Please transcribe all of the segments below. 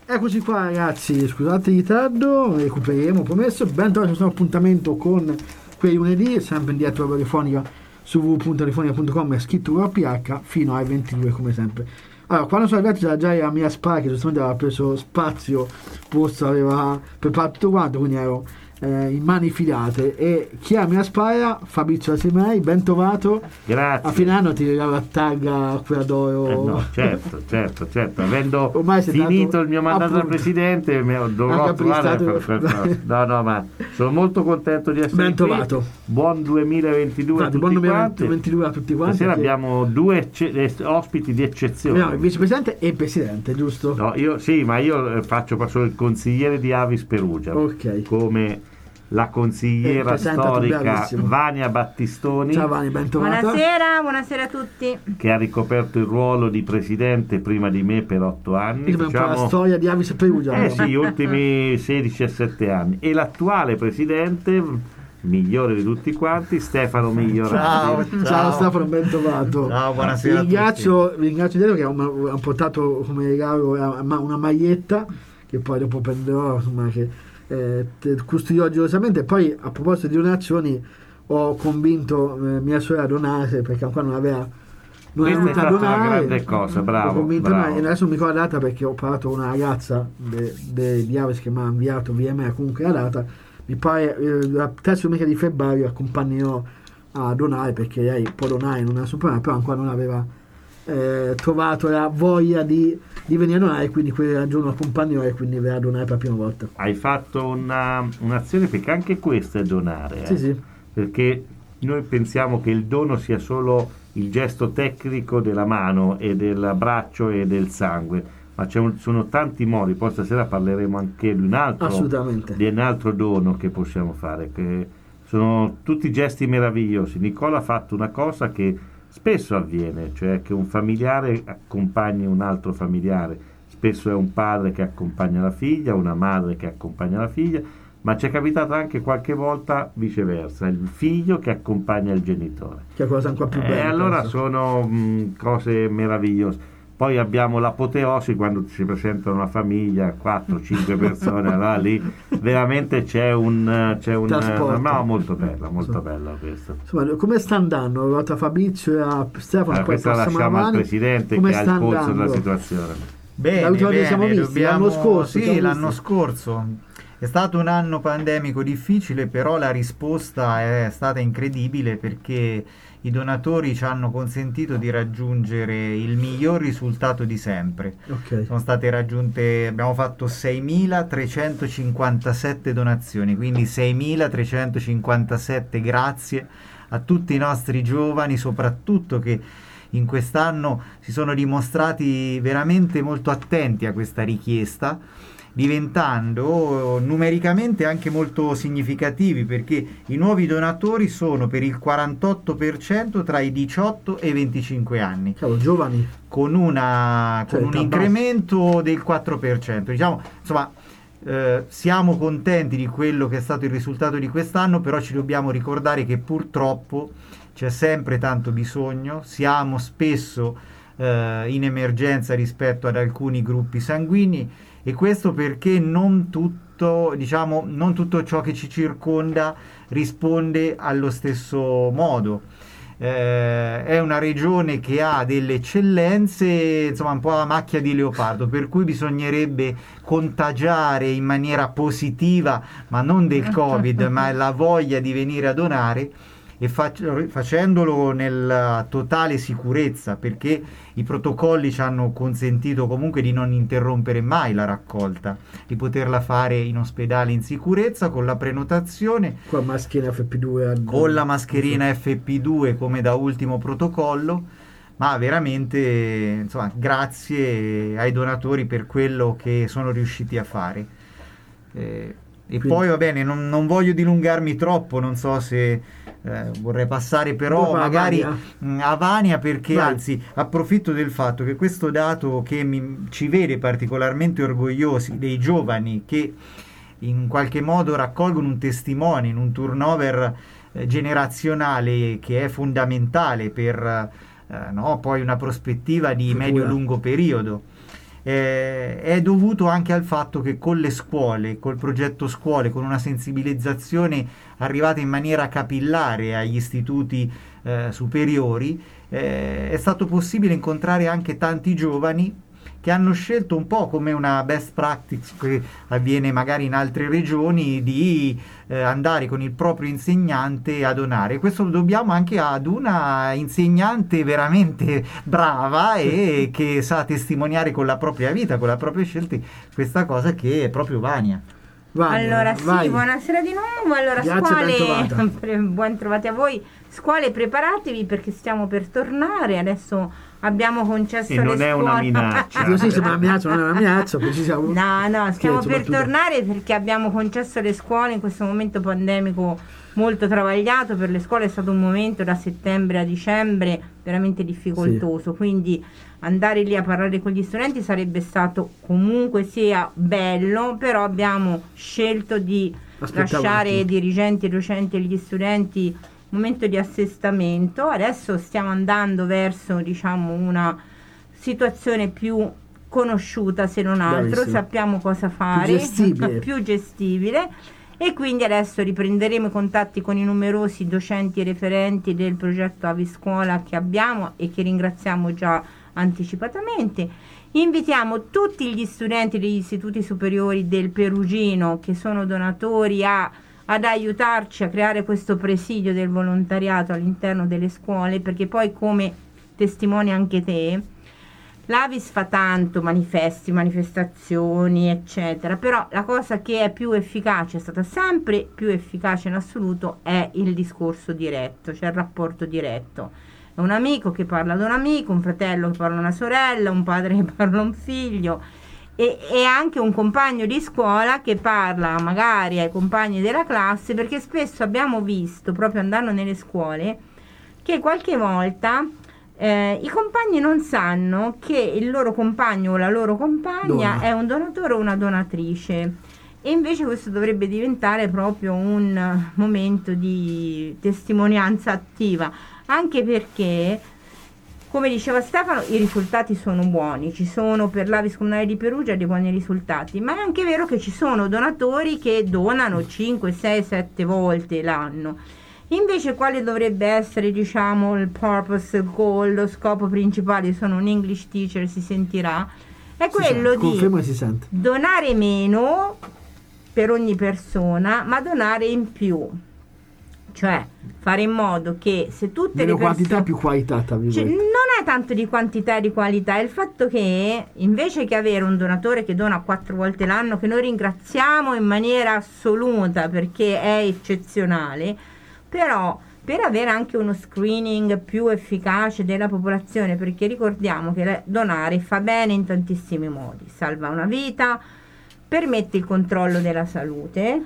Eccoci qua ragazzi, scusate il ritardo, recuperiamo, promesso. Bentornati al nostro appuntamento con quei lunedì, sempre in diretta radiofonica su www.radiofonica.com, scritto URPH, fino ai 22 come sempre. Allora, quando sono arrivati c'era già la mia Spara che giustamente aveva preso spazio, posto, aveva preparato tutto quanto, quindi ero in mani filate. E chi è la mia Spara? Fabrizio Asimei, ben trovato. Grazie. A fine anno ti regalo la tagga quella d'oro. No, certo. Avendo ormai finito il mio mandato da presidente, dovrò trovare. No, ma sono molto contento di essere ben trovato. Qui. Buon 2022 a tutti buon quanti. 2022 a tutti quanti. Stasera abbiamo due ospiti di eccezione. No, il vicepresidente e il presidente, giusto? No, io faccio solo il consigliere di Avis Perugia. Ok. Come la consigliera storica Vania Battistoni. Ciao Vania, ben trovata. Buonasera a tutti. Che ha ricoperto il ruolo di presidente prima di me per 8 anni. Diciamo un po' la storia di Avis Perugia. Sì, gli ultimi 16 e 7 anni. E l'attuale presidente, migliore di tutti quanti, Stefano Migliorati. Ciao Stefano, ben trovato. Ciao, buonasera. Vi ringrazio di che ho portato come regalo una maglietta che poi dopo prenderò, insomma, che custodirò gelosamente. Poi a proposito di donazioni ho convinto mia sorella a donare, perché ancora non aveva Questa è una grande cosa, bravo. Ho convinto bravo. Adesso non mi ricordo la data perché ho parlato con una ragazza di Aves che mi ha inviato via me comunque la data. Mi pare la terza domenica di febbraio accompagnerò a donare, perché lei può donare, non ha problema, però ancora non aveva trovato la voglia di venire a donare, quindi quel giorno accompagnerò e quindi verrà a donare per la prima volta. Hai fatto un'azione, perché anche questo è donare, Sì. Perché noi pensiamo che il dono sia solo il gesto tecnico della mano e del braccio e del sangue, ma sono tanti modi. Poi stasera parleremo anche di un altro dono che possiamo fare, che sono tutti gesti meravigliosi. Nicola ha fatto una cosa che spesso avviene, cioè che un familiare accompagni un altro familiare. Spesso è un padre che accompagna la figlia, una madre che accompagna la figlia, ma ci è capitato anche qualche volta viceversa, il figlio che accompagna il genitore. Che è cosa ancora più bella. E allora sono cose meravigliose. Poi abbiamo l'apoteosi quando si presenta una famiglia, 4-5 persone, allora lì veramente c'è un no, molto bella questa. Insomma, come sta andando? Allora, Fabrizio e a Stefano, questa la lasciamo al presidente che ha il polso della situazione. Bene, l'anno scorso. Sì, l'anno scorso. È stato un anno pandemico difficile, però la risposta è stata incredibile, perché i donatori ci hanno consentito di raggiungere il miglior risultato di sempre. Okay. Sono state raggiunte, abbiamo fatto 6.357 donazioni, quindi 6.357 grazie a tutti i nostri giovani, soprattutto che in quest'anno si sono dimostrati veramente molto attenti a questa richiesta, diventando numericamente anche molto significativi, perché i nuovi donatori sono per il 48% tra i 18 e i 25 anni. Giovani. Con un incremento del 4%. Diciamo, insomma, siamo contenti di quello che è stato il risultato di quest'anno, però ci dobbiamo ricordare che purtroppo c'è sempre tanto bisogno, siamo spesso in emergenza rispetto ad alcuni gruppi sanguigni, e questo perché non tutto ciò che ci circonda risponde allo stesso modo. È una regione che ha delle eccellenze, insomma un po' la macchia di leopardo, per cui bisognerebbe contagiare in maniera positiva, ma non del Covid, ma la voglia di venire a donare, e facendolo nella totale sicurezza, perché i protocolli ci hanno consentito comunque di non interrompere mai la raccolta, di poterla fare in ospedale in sicurezza, con la prenotazione, con la mascherina FP2 con la mascherina FP2 come da ultimo protocollo. Ma veramente, insomma, grazie ai donatori per quello che sono riusciti a fare. E quindi, poi va bene, non voglio dilungarmi troppo, non so se vorrei passare però magari a Vania, perché anzi approfitto del fatto che questo dato che ci vede particolarmente orgogliosi, dei giovani che in qualche modo raccolgono un testimone in un turnover generazionale che è fondamentale per poi una prospettiva di medio-lungo periodo. è dovuto anche al fatto che con le scuole, col progetto scuole, con una sensibilizzazione arrivata in maniera capillare agli istituti superiori, è stato possibile incontrare anche tanti giovani che hanno scelto, un po' come una best practice che avviene magari in altre regioni, di andare con il proprio insegnante a donare. Questo lo dobbiamo anche ad una insegnante veramente brava e che sa testimoniare con la propria vita, con le proprie scelte, questa cosa, che è proprio Vania. Allora sì, vai. buonasera di nuovo. Allora, Grazie, buon trovati a voi. Scuole, preparatevi perché stiamo per tornare. Adesso abbiamo concesso E alle non scuole. è una minaccia. Così sembra una minaccia, non è una minaccia, precisiamo. No, stiamo Scherzo, per battuta. tornare perché abbiamo concesso alle scuole in questo momento pandemico molto travagliato. Per le scuole è stato un momento da settembre a dicembre veramente difficoltoso, quindi andare lì a parlare con gli studenti sarebbe stato comunque sia bello, però abbiamo scelto di lasciare ai dirigenti, ai docenti e agli studenti un momento di assestamento. Adesso stiamo andando verso, diciamo, una situazione più conosciuta, se non altro. Bravissimo. Sappiamo cosa fare, Più gestibile. più gestibile, e quindi adesso riprenderemo i contatti con i numerosi docenti e referenti del progetto Aviscuola che abbiamo e che ringraziamo già anticipatamente. Invitiamo tutti gli studenti degli istituti superiori del Perugino che sono donatori ad aiutarci a creare questo presidio del volontariato all'interno delle scuole, perché poi, come testimoni anche te, l'Avis fa tanto, manifestazioni eccetera, però la cosa che è più efficace, è stata sempre più efficace in assoluto, è il discorso diretto, cioè il rapporto diretto. È un amico che parla ad un amico, un fratello che parla a una sorella, un padre che parla a un figlio, e anche un compagno di scuola che parla magari ai compagni della classe, perché spesso abbiamo visto, proprio andando nelle scuole, che qualche volta i compagni non sanno che il loro compagno o la loro compagna è un donatore o una donatrice, e invece questo dovrebbe diventare proprio un momento di testimonianza attiva, anche perché, come diceva Stefano, i risultati sono buoni, ci sono per l'Avis Comunale di Perugia dei buoni risultati, ma è anche vero che ci sono donatori che donano 5, 6, 7 volte l'anno. Invece quale dovrebbe essere, diciamo, il purpose, il goal, lo scopo principale? Sono un English teacher, si sentirà, è quello di donare meno per ogni persona, ma donare in più. Cioè fare in modo che se tutte le quantità più qualità, non è tanto di quantità e di qualità, è il fatto che invece che avere un donatore che dona 4 volte l'anno, che noi ringraziamo in maniera assoluta perché è eccezionale, però per avere anche uno screening più efficace della popolazione, perché ricordiamo che donare fa bene in tantissimi modi: salva una vita, permette il controllo della salute.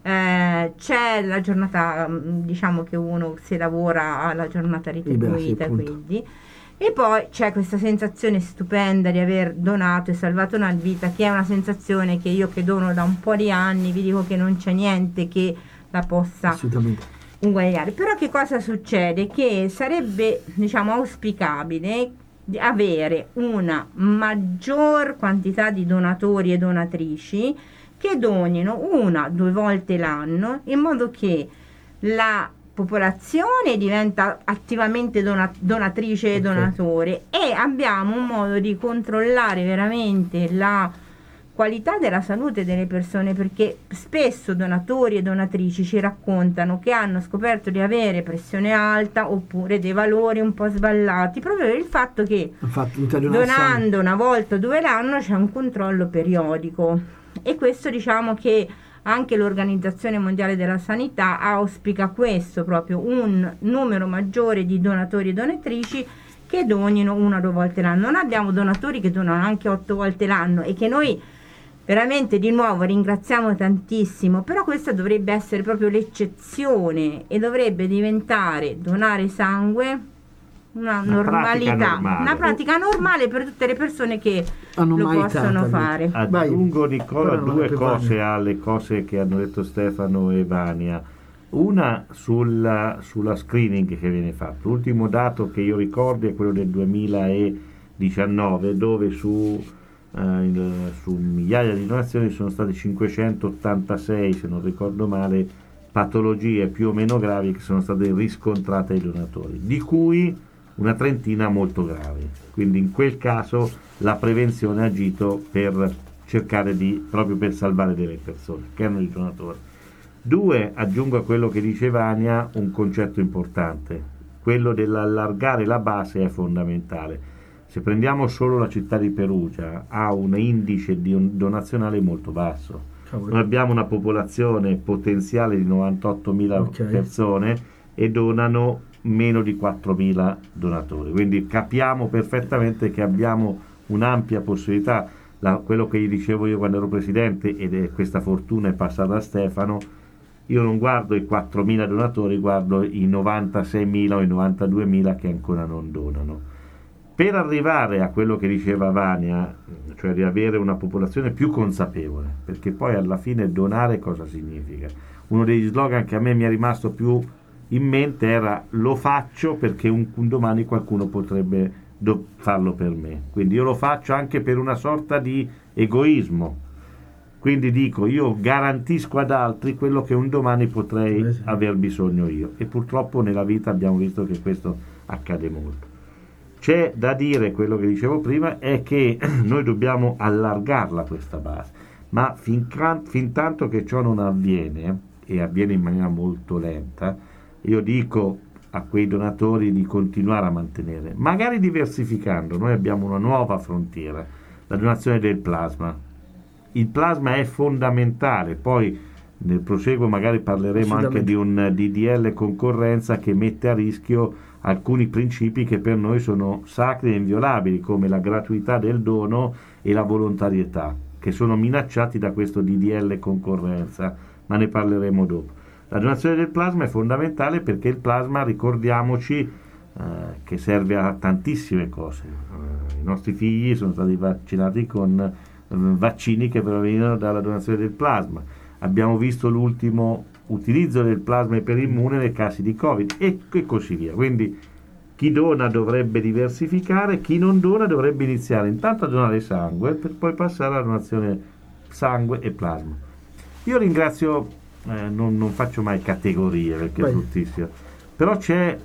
C'è la giornata, diciamo che uno, se lavora, ha la giornata retribuita, quindi, e poi c'è questa sensazione stupenda di aver donato e salvato una vita, che è una sensazione che io, che dono da un po' di anni, vi dico che non c'è niente che la possa uguagliare. Però che cosa succede? Che sarebbe, diciamo, auspicabile di avere una maggior quantità di donatori e donatrici che donino 1-2 volte l'anno, in modo che la popolazione diventa attivamente donatrice e donatore, e abbiamo un modo di controllare veramente la qualità della salute delle persone, perché spesso donatori e donatrici ci raccontano che hanno scoperto di avere pressione alta oppure dei valori un po' sballati, proprio per il fatto che donando 1 volta o 2 l'anno c'è un controllo periodico. E questo, diciamo che anche l'Organizzazione Mondiale della Sanità auspica questo, proprio un numero maggiore di donatori e donatrici che donino 1 o 2 volte l'anno. Non abbiamo donatori che donano anche 8 volte l'anno, e che noi veramente, di nuovo, ringraziamo tantissimo, però questa dovrebbe essere proprio l'eccezione e dovrebbe diventare donare sangue una normalità, una pratica normale per tutte le persone che lo possono fare. Aggiungo, Nicola, 2 cose alle cose che hanno detto Stefano e Vania. Una sulla screening che viene fatto. L'ultimo dato che io ricordo è quello del 2019, dove su su migliaia di donazioni sono state 586, se non ricordo male, patologie più o meno gravi che sono state riscontrate ai donatori, di cui una trentina molto gravi. Quindi in quel caso la prevenzione ha agito per cercare proprio per salvare delle persone che erano i donatori. 2, aggiungo a quello che diceva Ania un concetto importante, quello dell'allargare la base è fondamentale. Se prendiamo solo la città di Perugia, ha un indice donazionale molto basso. Noi abbiamo una popolazione potenziale di 98.000 persone e donano meno di 4.000 donatori. Quindi capiamo perfettamente che abbiamo un'ampia possibilità. Quello che gli dicevo io quando ero presidente, questa fortuna è passata a Stefano, io non guardo i 4.000 donatori, guardo i 96.000 o i 92.000 che ancora non donano. Per arrivare a quello che diceva Vania, cioè di avere una popolazione più consapevole, perché poi alla fine donare cosa significa? Uno degli slogan che a me mi è rimasto più in mente era: lo faccio perché un domani qualcuno potrebbe farlo per me, quindi io lo faccio anche per una sorta di egoismo, quindi dico io garantisco ad altri quello che un domani potrei aver bisogno io, e purtroppo nella vita abbiamo visto che questo accade molto. C'è da dire, quello che dicevo prima, è che noi dobbiamo allargarla questa base, ma fin tanto che ciò non avviene, e avviene in maniera molto lenta, io dico a quei donatori di continuare a mantenere, magari diversificando. Noi abbiamo una nuova frontiera, la donazione del plasma. Il plasma è fondamentale, poi nel proseguo magari parleremo anche di un DDL concorrenza che mette a rischio alcuni principi che per noi sono sacri e inviolabili, come la gratuità del dono e la volontarietà, che sono minacciati da questo DDL concorrenza, ma ne parleremo dopo. La donazione del plasma è fondamentale perché il plasma, ricordiamoci, che serve a tantissime cose. I nostri figli sono stati vaccinati con vaccini che provenivano dalla donazione del plasma. Abbiamo visto l'ultimo utilizzo del plasma iperimmune nei casi di Covid e così via. Quindi chi dona dovrebbe diversificare, chi non dona dovrebbe iniziare intanto a donare sangue per poi passare alla donazione sangue e plasma. Io ringrazio, non faccio mai categorie perché è bruttissimo, però c'è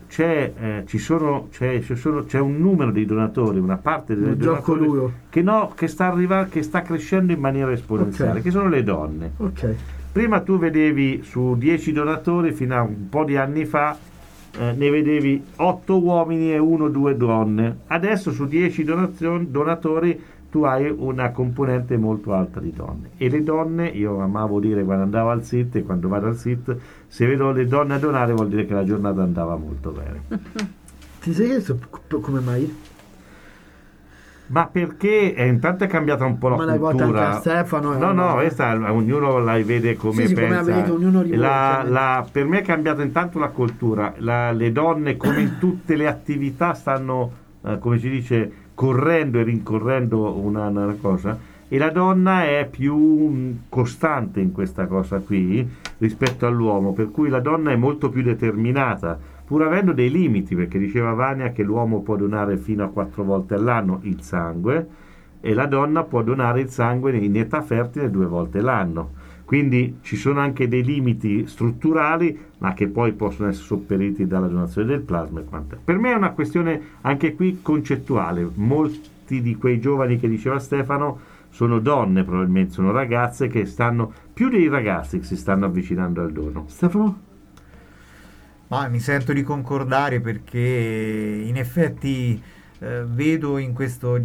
un numero di donatori, una parte dei donatori che sta crescendo in maniera esponenziale, che sono le donne. Prima tu vedevi su 10 donatori, fino a un po' di anni fa, ne vedevi 8 uomini e 1-2 donne. Adesso su 10 donatori tu hai una componente molto alta di donne. E le donne, io amavo dire quando andavo al SIT e quando vado al SIT, se vedo le donne a donare vuol dire che la giornata andava molto bene. Ti sei chiesto come mai? Ma perché intanto è cambiata un po' la cultura. Anche a Stefano, ognuno la vede come pensa. Come per me è cambiata intanto la cultura. Le donne, come in tutte le attività, stanno, come si dice, correndo e rincorrendo una cosa, e la donna è più costante in questa cosa qui rispetto all'uomo, per cui la donna è molto più determinata, pur avendo dei limiti, perché diceva Vania che l'uomo può donare fino a 4 volte all'anno il sangue e la donna può donare il sangue in età fertile 2 volte l'anno. Quindi ci sono anche dei limiti strutturali, ma che poi possono essere sopperiti dalla donazione del plasma e quant'altro. Per me è una questione anche qui concettuale. Molti di quei giovani che diceva Stefano sono donne, probabilmente sono ragazze che stanno, più dei ragazzi che si stanno avvicinando al dono. Stefano? Ma mi sento di concordare, perché in effetti vedo in questo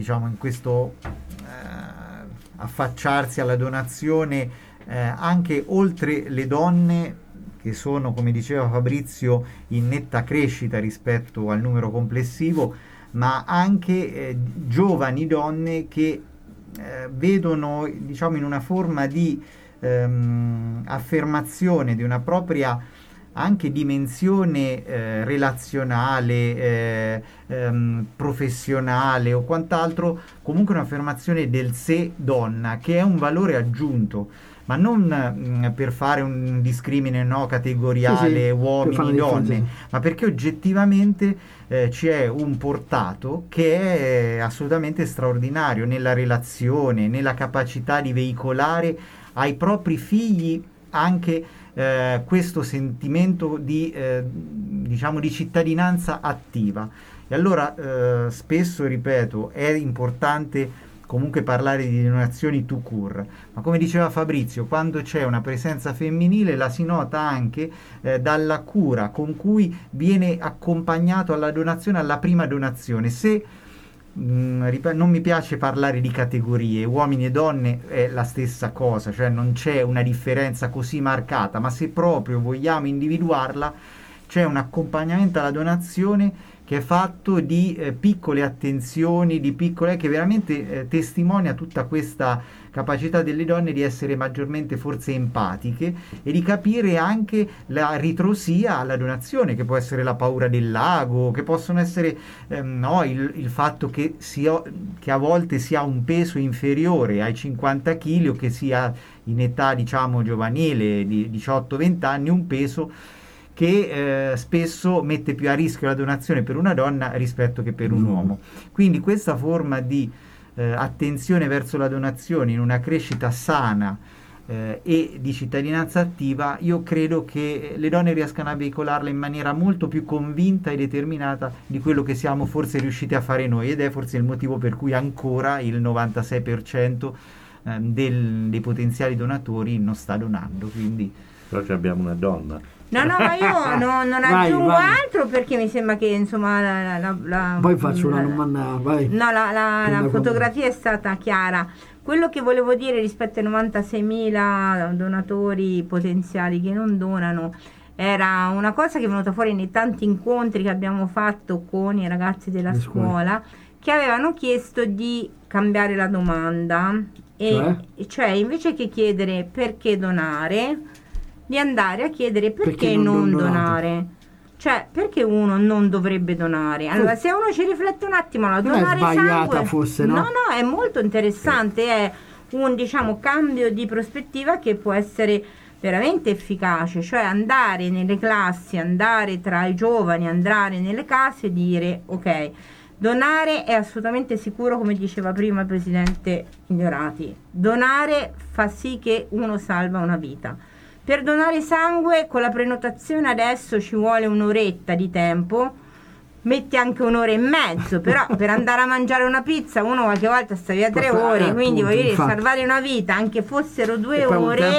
affacciarsi alla donazione anche oltre le donne, che sono, come diceva Fabrizio, in netta crescita rispetto al numero complessivo, ma anche giovani donne che vedono, in una forma di affermazione di una propria anche dimensione relazionale, professionale o quant'altro, comunque un'affermazione del sé donna, che è un valore aggiunto, ma non per fare un discrimine categoriale, uomini, donne, ma perché oggettivamente c'è un portato che è assolutamente straordinario nella relazione, nella capacità di veicolare ai propri figli anche questo sentimento di cittadinanza attiva. E allora spesso, ripeto, è importante comunque parlare di donazioni tout court, ma come diceva Fabrizio, quando c'è una presenza femminile la si nota anche dalla cura con cui viene accompagnato alla donazione, alla prima donazione. Se non mi piace parlare di categorie, uomini e donne è la stessa cosa, cioè non c'è una differenza così marcata, ma se proprio vogliamo individuarla, c'è un accompagnamento alla donazione che è fatto di piccole attenzioni, che veramente testimonia tutta questa capacità delle donne di essere maggiormente forse empatiche e di capire anche la ritrosia alla donazione, che può essere la paura del lago, che possono essere il fatto che a volte si ha un peso inferiore ai 50 kg o che sia in età giovanile di 18-20 anni un peso che spesso mette più a rischio la donazione per una donna rispetto che per un uomo. Quindi questa forma di attenzione verso la donazione in una crescita sana e di cittadinanza attiva, io credo che le donne riescano a veicolarla in maniera molto più convinta e determinata di quello che siamo forse riusciti a fare noi, ed è forse il motivo per cui ancora il 96% dei potenziali donatori non sta donando. Quindi però abbiamo una donna. No, ma io non aggiungo altro, perché mi sembra che insomma poi faccio una domanda, vai. No, la fotografia è stata chiara. Quello che volevo dire rispetto ai 96.000 donatori potenziali che non donano era una cosa che è venuta fuori nei tanti incontri che abbiamo fatto con i ragazzi della scuola, che avevano chiesto di cambiare la domanda, cioè invece che chiedere perché donare, di andare a chiedere perché non donare. Cioè, perché uno non dovrebbe donare? Allora, se uno ci riflette un attimo, la donare sangue forse, no? No, è molto interessante, è un cambio di prospettiva che può essere veramente efficace, cioè andare nelle classi, andare tra i giovani, andare nelle case e dire ok, donare è assolutamente sicuro, come diceva prima il presidente Ignorati. Donare fa sì che uno salva una vita. Per donare sangue con la prenotazione adesso ci vuole un'oretta di tempo, metti anche un'ora e mezzo, però per andare a mangiare una pizza uno qualche volta sta via 3 ore, quindi voglio dire, salvare una vita, anche fossero 2 ore,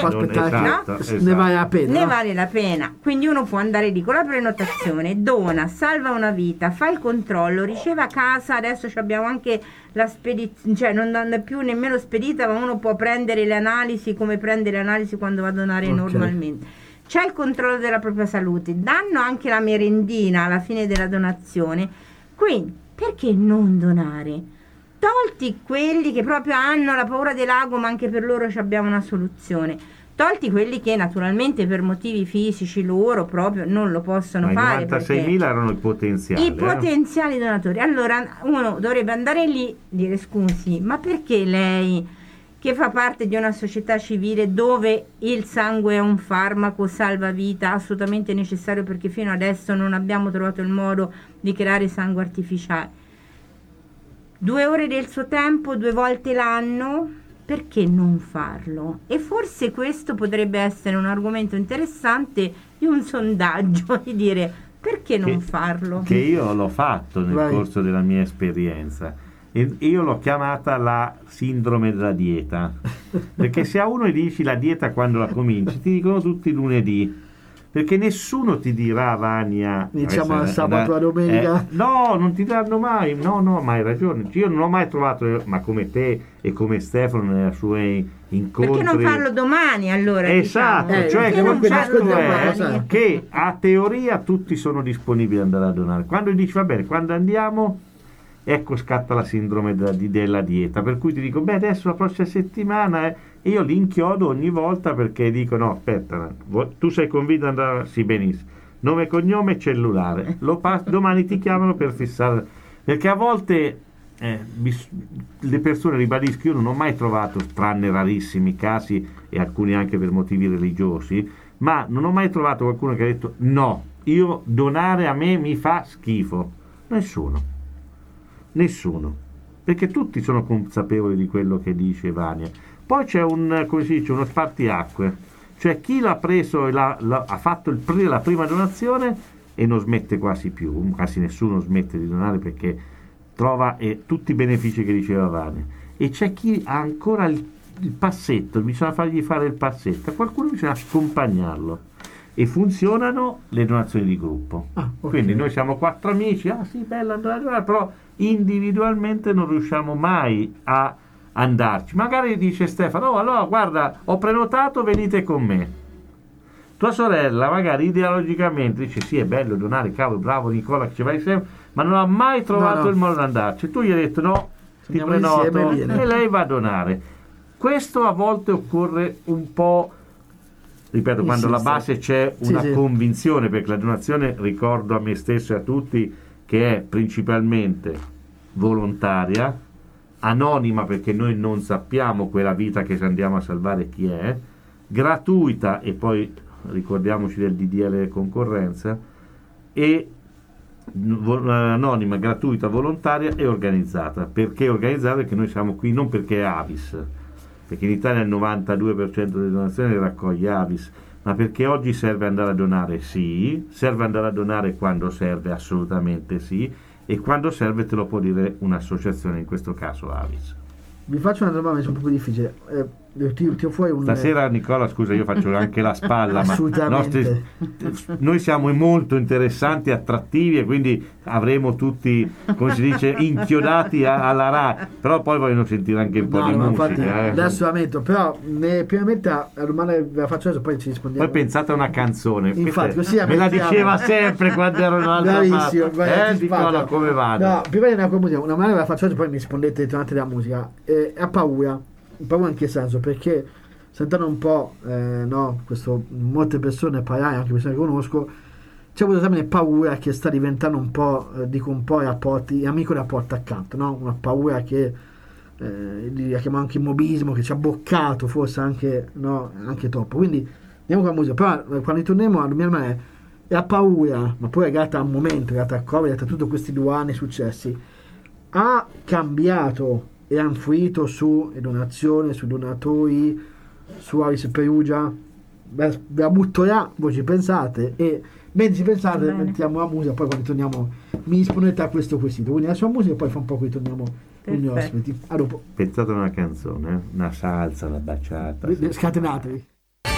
ne vale la pena. Ne vale la pena. Quindi uno può andare lì con la prenotazione, dona, salva una vita, fa il controllo, riceve a casa. Adesso abbiamo anche la spedizione, cioè non è più nemmeno spedita, ma uno può prendere le analisi come prende le analisi quando va a donare normalmente. C'è il controllo della propria salute, danno anche la merendina alla fine della donazione. Quindi perché non donare? Tolti quelli che proprio hanno la paura del lago, ma anche per loro abbiamo una soluzione. Tolti quelli che naturalmente per motivi fisici loro proprio non lo possono fare. 96.000 erano i potenziali. I potenziali donatori. Allora uno dovrebbe andare lì e dire: scusi, ma perché lei, che fa parte di una società civile dove il sangue è un farmaco salvavita assolutamente necessario, perché fino adesso non abbiamo trovato il modo di creare sangue artificiale, 2 ore del suo tempo 2 volte l'anno, perché non farlo? E forse questo potrebbe essere un argomento interessante di un sondaggio, di dire perché non farlo? Che io l'ho fatto nel corso della mia esperienza. Io l'ho chiamata la sindrome della dieta, perché se a uno gli dici la dieta quando la cominci, ti dicono tutti lunedì, perché nessuno ti dirà Vania iniziamo al sabato a domenica. No, non ti daranno mai, no, ma hai ragione, io non ho mai trovato, ma come te e come Stefano nei suoi incontri, perché non farlo domani allora? Esatto, cioè che a teoria tutti sono disponibili ad andare a donare. Quando dici va bene, quando andiamo, ecco scatta la sindrome della dieta, per cui ti dico adesso la prossima settimana e io li inchiodo ogni volta perché dico no, aspetta, tu sei convinto ad andare? Sì, benissimo, nome e cognome, cellulare, domani ti chiamano per fissare, perché a volte le persone, ribadisco, io non ho mai trovato, tranne rarissimi casi e alcuni anche per motivi religiosi, ma non ho mai trovato qualcuno che ha detto no, io donare a me mi fa schifo. Nessuno, perché tutti sono consapevoli di quello che dice Vania. Poi c'è uno spartiacque, cioè chi l'ha preso e ha fatto la prima donazione e non smette quasi più, quasi nessuno smette di donare perché trova tutti i benefici che diceva Vania, e c'è chi ha ancora il passetto, bisogna fargli fare il passetto, a qualcuno bisogna accompagnarlo, e funzionano le donazioni di gruppo. Okay. Quindi noi siamo 4 amici, sì, bella andare a donare, però individualmente non riusciamo mai a andarci. Magari dice Stefano, allora guarda, ho prenotato, venite con me. Tua sorella magari ideologicamente dice sì, è bello donare, cavolo, bravo Nicola che ci vai sempre, ma non ha mai trovato il modo di andarci. Tu gli hai detto no, ti prenoto, e lei va a donare. Questo a volte occorre un po', ripeto, quando alla base c'è una convinzione, perché la donazione, ricordo a me stesso e a tutti, che è principalmente volontaria, anonima perché noi non sappiamo quella vita che ci andiamo a salvare chi è, gratuita, e poi ricordiamoci del DDL concorrenza, e anonima, gratuita, volontaria e organizzata. Perché organizzata? Perché noi siamo qui non perché è Avis, perché in Italia il 92% delle donazioni le raccoglie Avis, ma perché oggi serve andare a donare, sì, serve andare a donare quando serve, assolutamente sì, e quando serve te lo può dire un'associazione, in questo caso Avis. Vi faccio una domanda un po' più difficile. Tiro fuori Stasera, Nicola, scusa, io faccio anche la spalla, assolutamente. Ma noi siamo molto interessanti, attrattivi, e quindi avremo tutti, come si dice, inchiodati alla RAI, però poi vogliono sentire anche un po' di musica. Infatti, adesso la metto, però primamente la domanda la faccio adesso, poi ci rispondiamo. Poi pensate a una canzone, infatti, così me la diceva sempre quando ero un'altra parte. Nicola, come vado? No, prima di andare con la musica, una domanda la faccio adesso, poi mi rispondete durante la musica. Ha paura in che senso? Perché sentendo un po' molte persone parlare, anche persone che conosco, c'è avuto sempre paura che sta diventando un po', dico un po' amico rapporto accanto, no? Una paura che la chiamo anche immobilismo, che ci ha bloccato forse anche troppo. Quindi andiamo con la musica, però quando ritorniamo la mia domanda è la paura, ma poi legata al momento, legata al Covid, legata a tutti questi 2 anni successi, ha cambiato e ha influito su donazioni, su donatori, su Avis Perugia? Ve la butto là, voi ci pensate, e mentre ci pensate mettiamo la musica, poi quando torniamo mi rispondete a questo quesito. Quindi la sua musica e poi fra un po' ritorniamo con gli ospiti. A dopo. Pensate a una canzone, una salsa, una baciata. Scatenatevi.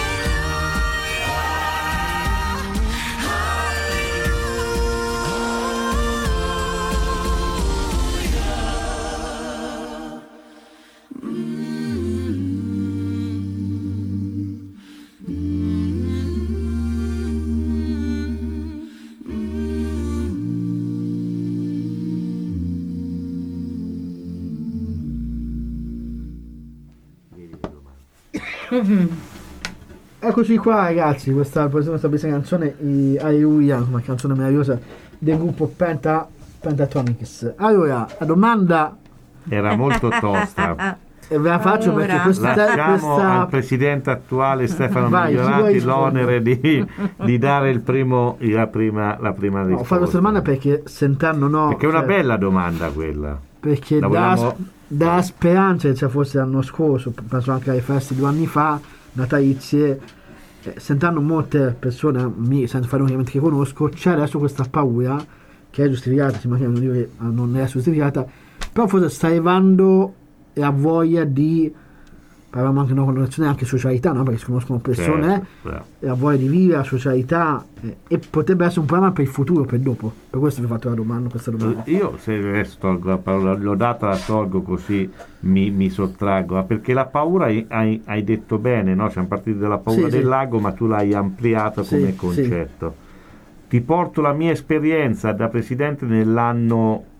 Eccoci qua ragazzi, questa bellissima canzone, Alleluia, una canzone meravigliosa del gruppo Pentatronics. Allora, la domanda era molto tosta e ve la faccio perché lasciamo al presidente attuale Stefano Migliorati l'onere di dare la prima risposta. Ho fatto questa domanda perché sentendo perché è una bella domanda quella, perché da speranza che c'è forse l'anno scorso, penso anche ai feste 2 anni fa natalizie, sentendo molte persone, senza fare ovviamente che conosco, c'è adesso questa paura che è giustificata, non dico che non è giustificata, però forse sta arrivando la voglia di, parliamo anche con relazione anche socialità, no? Perché si conoscono persone, certo. La voglia di vivere la socialità, e potrebbe essere un problema per il futuro, per dopo. Per questo vi ho fatto questa domanda. Io se adesso tolgo la parola, l'ho data, la tolgo, così mi sottraggo, perché la paura hai detto bene, no? Siamo partiti dalla paura del lago, ma tu l'hai ampliata come concetto. Ti porto la mia esperienza da presidente nell'anno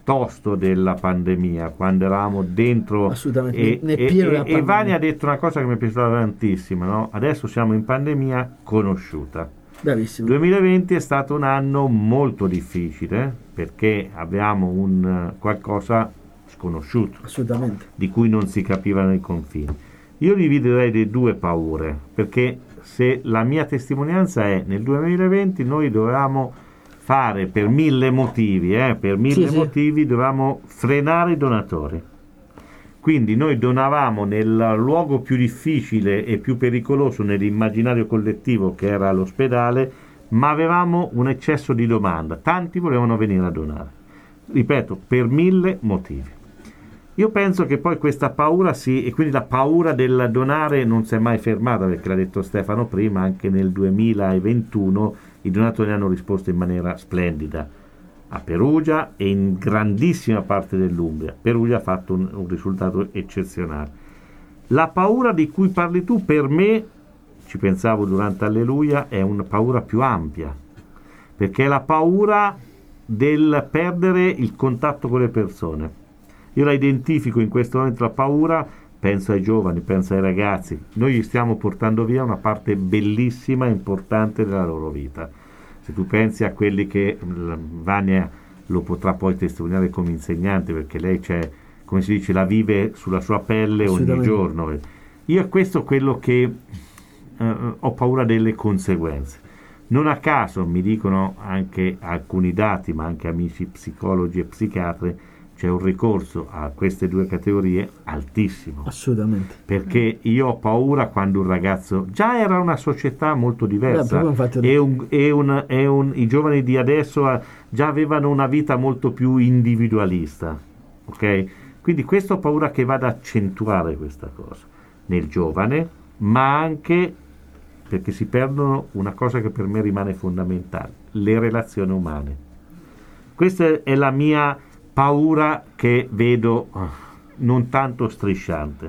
tosto della pandemia, quando eravamo dentro. Assolutamente, nel pieno della e Vani pandemia. ha detto una cosa che mi è piaciuta tantissimo, no? Adesso siamo in pandemia conosciuta. Bravissimo. 2020 è stato un anno molto difficile perché abbiamo un qualcosa sconosciuto, Assolutamente. di cui non si capivano i confini. Io dividerei le due paure, perché se la mia testimonianza è nel 2020 noi dovevamo fare per mille motivi, Sì. dovevamo frenare i donatori. Quindi noi donavamo nel luogo più difficile e più pericoloso nell'immaginario collettivo, che era l'ospedale, ma avevamo un eccesso di domanda, tanti volevano venire a donare, ripeto, per mille motivi. Io penso che poi questa paura e quindi la paura del donare non si è mai fermata, perché l'ha detto Stefano prima, anche nel 2021 i donatori hanno risposto in maniera splendida a Perugia e in grandissima parte dell'Umbria. Perugia ha fatto un risultato eccezionale. La paura di cui parli tu, per me, ci pensavo durante Alleluia, è una paura più ampia, perché è la paura del perdere il contatto con le persone. Io la identifico in questo momento, la paura, penso ai giovani, penso ai ragazzi. Noi gli stiamo portando via una parte bellissima e importante della loro vita. Se tu pensi a quelli che Vania lo potrà poi testimoniare come insegnante, perché lei come si dice, la vive sulla sua pelle ogni giorno. Io questo è quello che ho paura delle conseguenze. Non a caso mi dicono anche alcuni dati, ma anche amici psicologi e psichiatri, c'è un ricorso a queste due categorie altissimo. Assolutamente. Perché io ho paura quando un ragazzo, già era una società molto diversa, i giovani di adesso già avevano una vita molto più individualista, ok? Quindi questo ho paura che vada ad accentuare questa cosa nel giovane, ma anche perché si perdono una cosa che per me rimane fondamentale, le relazioni umane. Questa è la mia paura che vedo non tanto strisciante,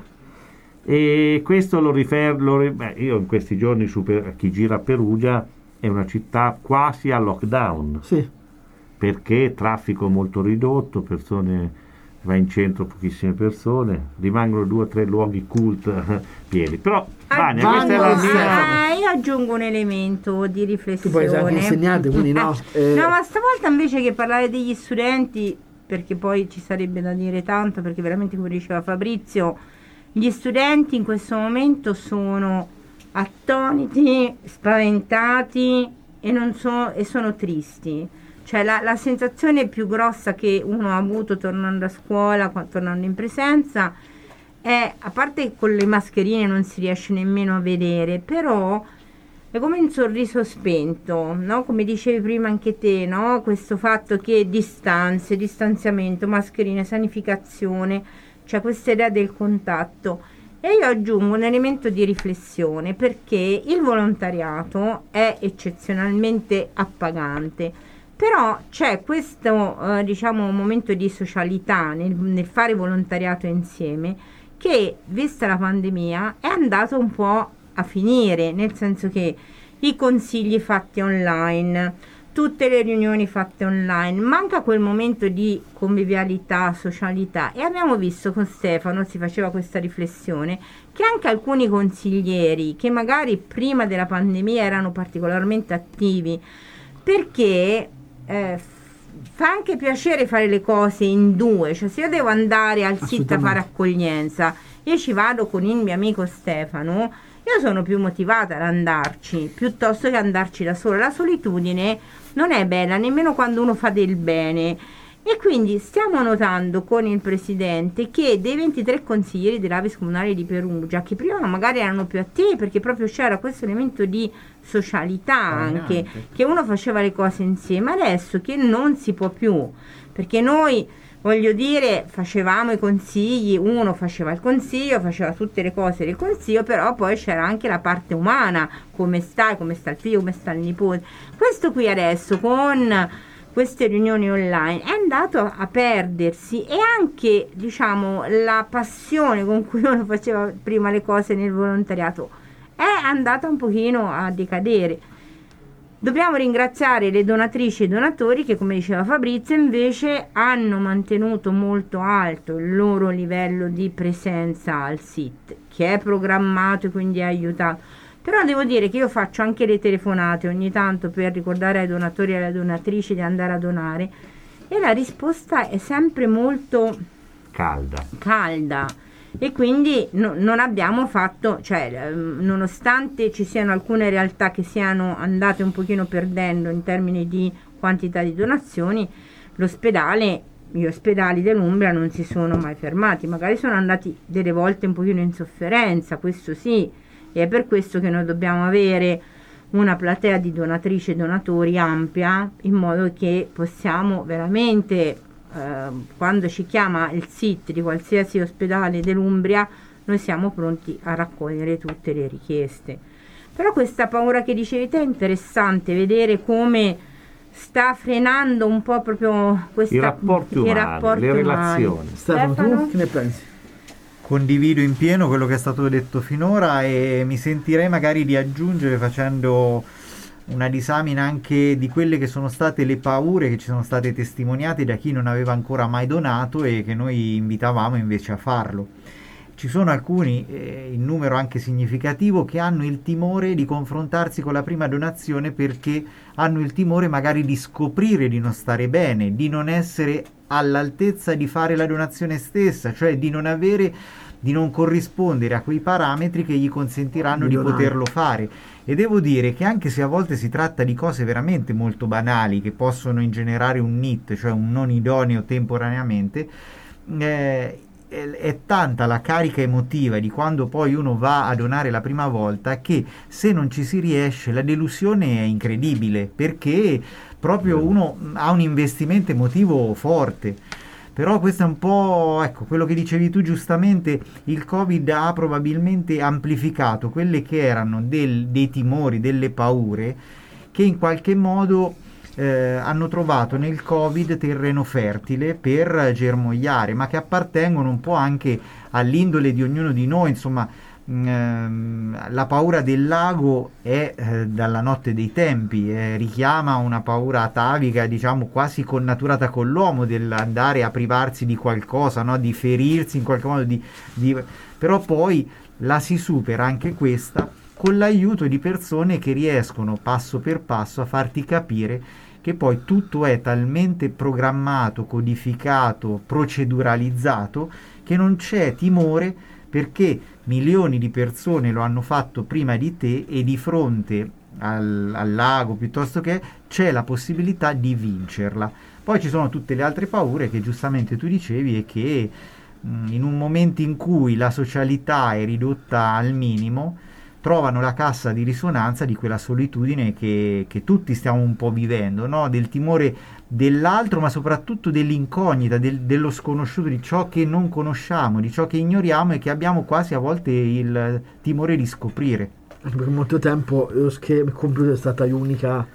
e questo io in questi giorni chi gira a Perugia è una città quasi a lockdown, sì, perché traffico molto ridotto, va in centro pochissime persone, rimangono 2 o 3 luoghi cult pieni, però Vania, questa è la mia. Io aggiungo un elemento di riflessione. Tu puoi anche insegnare, quindi no. No, ma stavolta invece che parlare degli studenti, perché poi ci sarebbe da dire tanto, perché veramente, come diceva Fabrizio, gli studenti in questo momento sono attoniti, spaventati e sono tristi. Cioè la sensazione più grossa che uno ha avuto tornando a scuola, tornando in presenza, è, a parte che con le mascherine non si riesce nemmeno a vedere, però è come un sorriso spento, no? Come dicevi prima anche te, no? Questo fatto che distanziamento, mascherine, sanificazione, cioè questa idea del contatto. E io aggiungo un elemento di riflessione, perché il volontariato è eccezionalmente appagante, però c'è questo momento di socialità nel fare volontariato insieme, che, vista la pandemia, è andato un po' a finire, nel senso che i consigli fatti online, tutte le riunioni fatte online, manca quel momento di convivialità, socialità. E abbiamo visto con Stefano, si faceva questa riflessione, che anche alcuni consiglieri che magari prima della pandemia erano particolarmente attivi, perché fa anche piacere fare le cose in due. Cioè, se io devo andare al SIT a fare accoglienza, io ci vado con il mio amico Stefano, io sono più motivata ad andarci piuttosto che andarci da sola. La solitudine non è bella nemmeno quando uno fa del bene, e quindi stiamo notando con il presidente che dei 23 consiglieri dell'Avis Comunale di Perugia, che prima magari erano più attivi perché proprio c'era questo elemento di socialità anche, che uno faceva le cose insieme, adesso che non si può più, perché noi, voglio dire, facevamo i consigli, uno faceva il consiglio, faceva tutte le cose del consiglio, però poi c'era anche la parte umana, come sta il figlio, come sta il nipote. Questo qui adesso con queste riunioni online è andato a perdersi, e anche, diciamo, la passione con cui uno faceva prima le cose nel volontariato è andata un pochino a decadere. Dobbiamo ringraziare le donatrici e i donatori che, come diceva Fabrizio, invece hanno mantenuto molto alto il loro livello di presenza al SIT, che è programmato e quindi è aiutato. Però devo dire che io faccio anche le telefonate ogni tanto per ricordare ai donatori e alle donatrici di andare a donare, e la risposta è sempre molto calda. E quindi non abbiamo fatto, cioè nonostante ci siano alcune realtà che siano andate un pochino perdendo in termini di quantità di donazioni, gli ospedali dell'Umbria non si sono mai fermati, magari sono andati delle volte un pochino in sofferenza, questo sì, e è per questo che noi dobbiamo avere una platea di donatrici e donatori ampia, in modo che possiamo veramente, quando ci chiama il SIT di qualsiasi ospedale dell'Umbria, noi siamo pronti a raccogliere tutte le richieste. Però questa paura che dicevi te è interessante, vedere come sta frenando un po' proprio i rapporti umani, le relazioni. Stefano, tu che ne pensi? Condivido in pieno quello che è stato detto finora, e mi sentirei magari di aggiungere, facendo una disamina anche di quelle che sono state le paure che ci sono state testimoniate da chi non aveva ancora mai donato e che noi invitavamo invece a farlo. Ci sono alcuni, in numero anche significativo, che hanno il timore di confrontarsi con la prima donazione perché hanno il timore magari di scoprire di non stare bene, di non essere all'altezza di fare la donazione stessa, cioè di non corrispondere a quei parametri che gli consentiranno di poterlo fare. E devo dire che anche se a volte si tratta di cose veramente molto banali che possono ingenerare un NIT, cioè un non idoneo temporaneamente, è tanta la carica emotiva di quando poi uno va a donare la prima volta, che se non ci si riesce la delusione è incredibile, perché proprio uno ha un investimento emotivo forte. Però questo è un po', ecco, quello che dicevi tu giustamente, il Covid ha probabilmente amplificato quelle che erano dei timori, delle paure, che in qualche modo hanno trovato nel Covid terreno fertile per germogliare, ma che appartengono un po' anche all'indole di ognuno di noi. Insomma, la paura del lago è dalla notte dei tempi, richiama una paura atavica, diciamo quasi connaturata con l'uomo, dell'andare a privarsi di qualcosa, no? Di ferirsi in qualche modo, però poi la si supera anche questa con l'aiuto di persone che riescono passo per passo a farti capire che poi tutto è talmente programmato, codificato, proceduralizzato, che non c'è timore, perché milioni di persone lo hanno fatto prima di te e di fronte al lago piuttosto che c'è la possibilità di vincerla. Poi ci sono tutte le altre paure che giustamente tu dicevi e che in un momento in cui la socialità è ridotta al minimo trovano la cassa di risonanza di quella solitudine che tutti stiamo un po' vivendo, no? Del timore dell'altro, ma soprattutto dell'incognita, dello sconosciuto, di ciò che non conosciamo, di ciò che ignoriamo e che abbiamo quasi a volte il timore di scoprire. Per molto tempo lo schermo, il computer è stata l'unica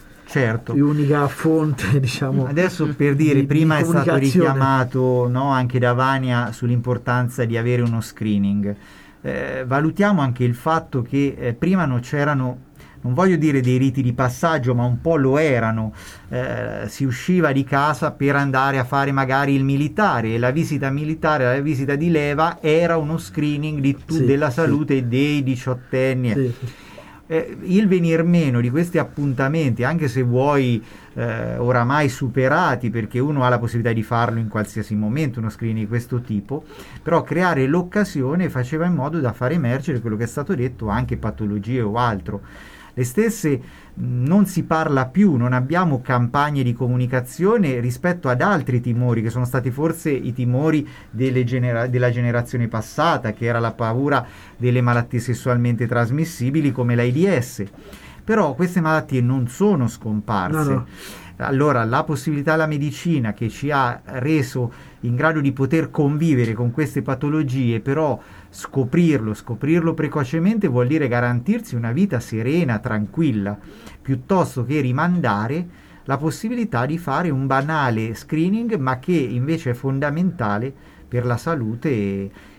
fonte, diciamo. Adesso, per dire, prima è stato richiamato, no, anche da Vania sull'importanza di avere uno screening. Valutiamo anche il fatto che prima non c'erano, non voglio dire dei riti di passaggio, ma un po' lo erano. Si usciva di casa per andare a fare magari il militare, e la visita militare, la visita di leva era uno screening della salute dei diciottenni. Il venir meno di questi appuntamenti, anche se vuoi oramai superati, perché uno ha la possibilità di farlo in qualsiasi momento, uno screening di questo tipo, però creare l'occasione faceva in modo da far emergere quello che è stato detto, anche patologie o altro. Le stesse non si parla più, non abbiamo campagne di comunicazione rispetto ad altri timori che sono stati forse i timori della generazione passata, che era la paura delle malattie sessualmente trasmissibili come l'AIDS. Però queste malattie non sono scomparse. No. Allora la possibilità della medicina, che ci ha reso in grado di poter convivere con queste patologie, però scoprirlo precocemente vuol dire garantirsi una vita serena, tranquilla, piuttosto che rimandare la possibilità di fare un banale screening, ma che invece è fondamentale per la salute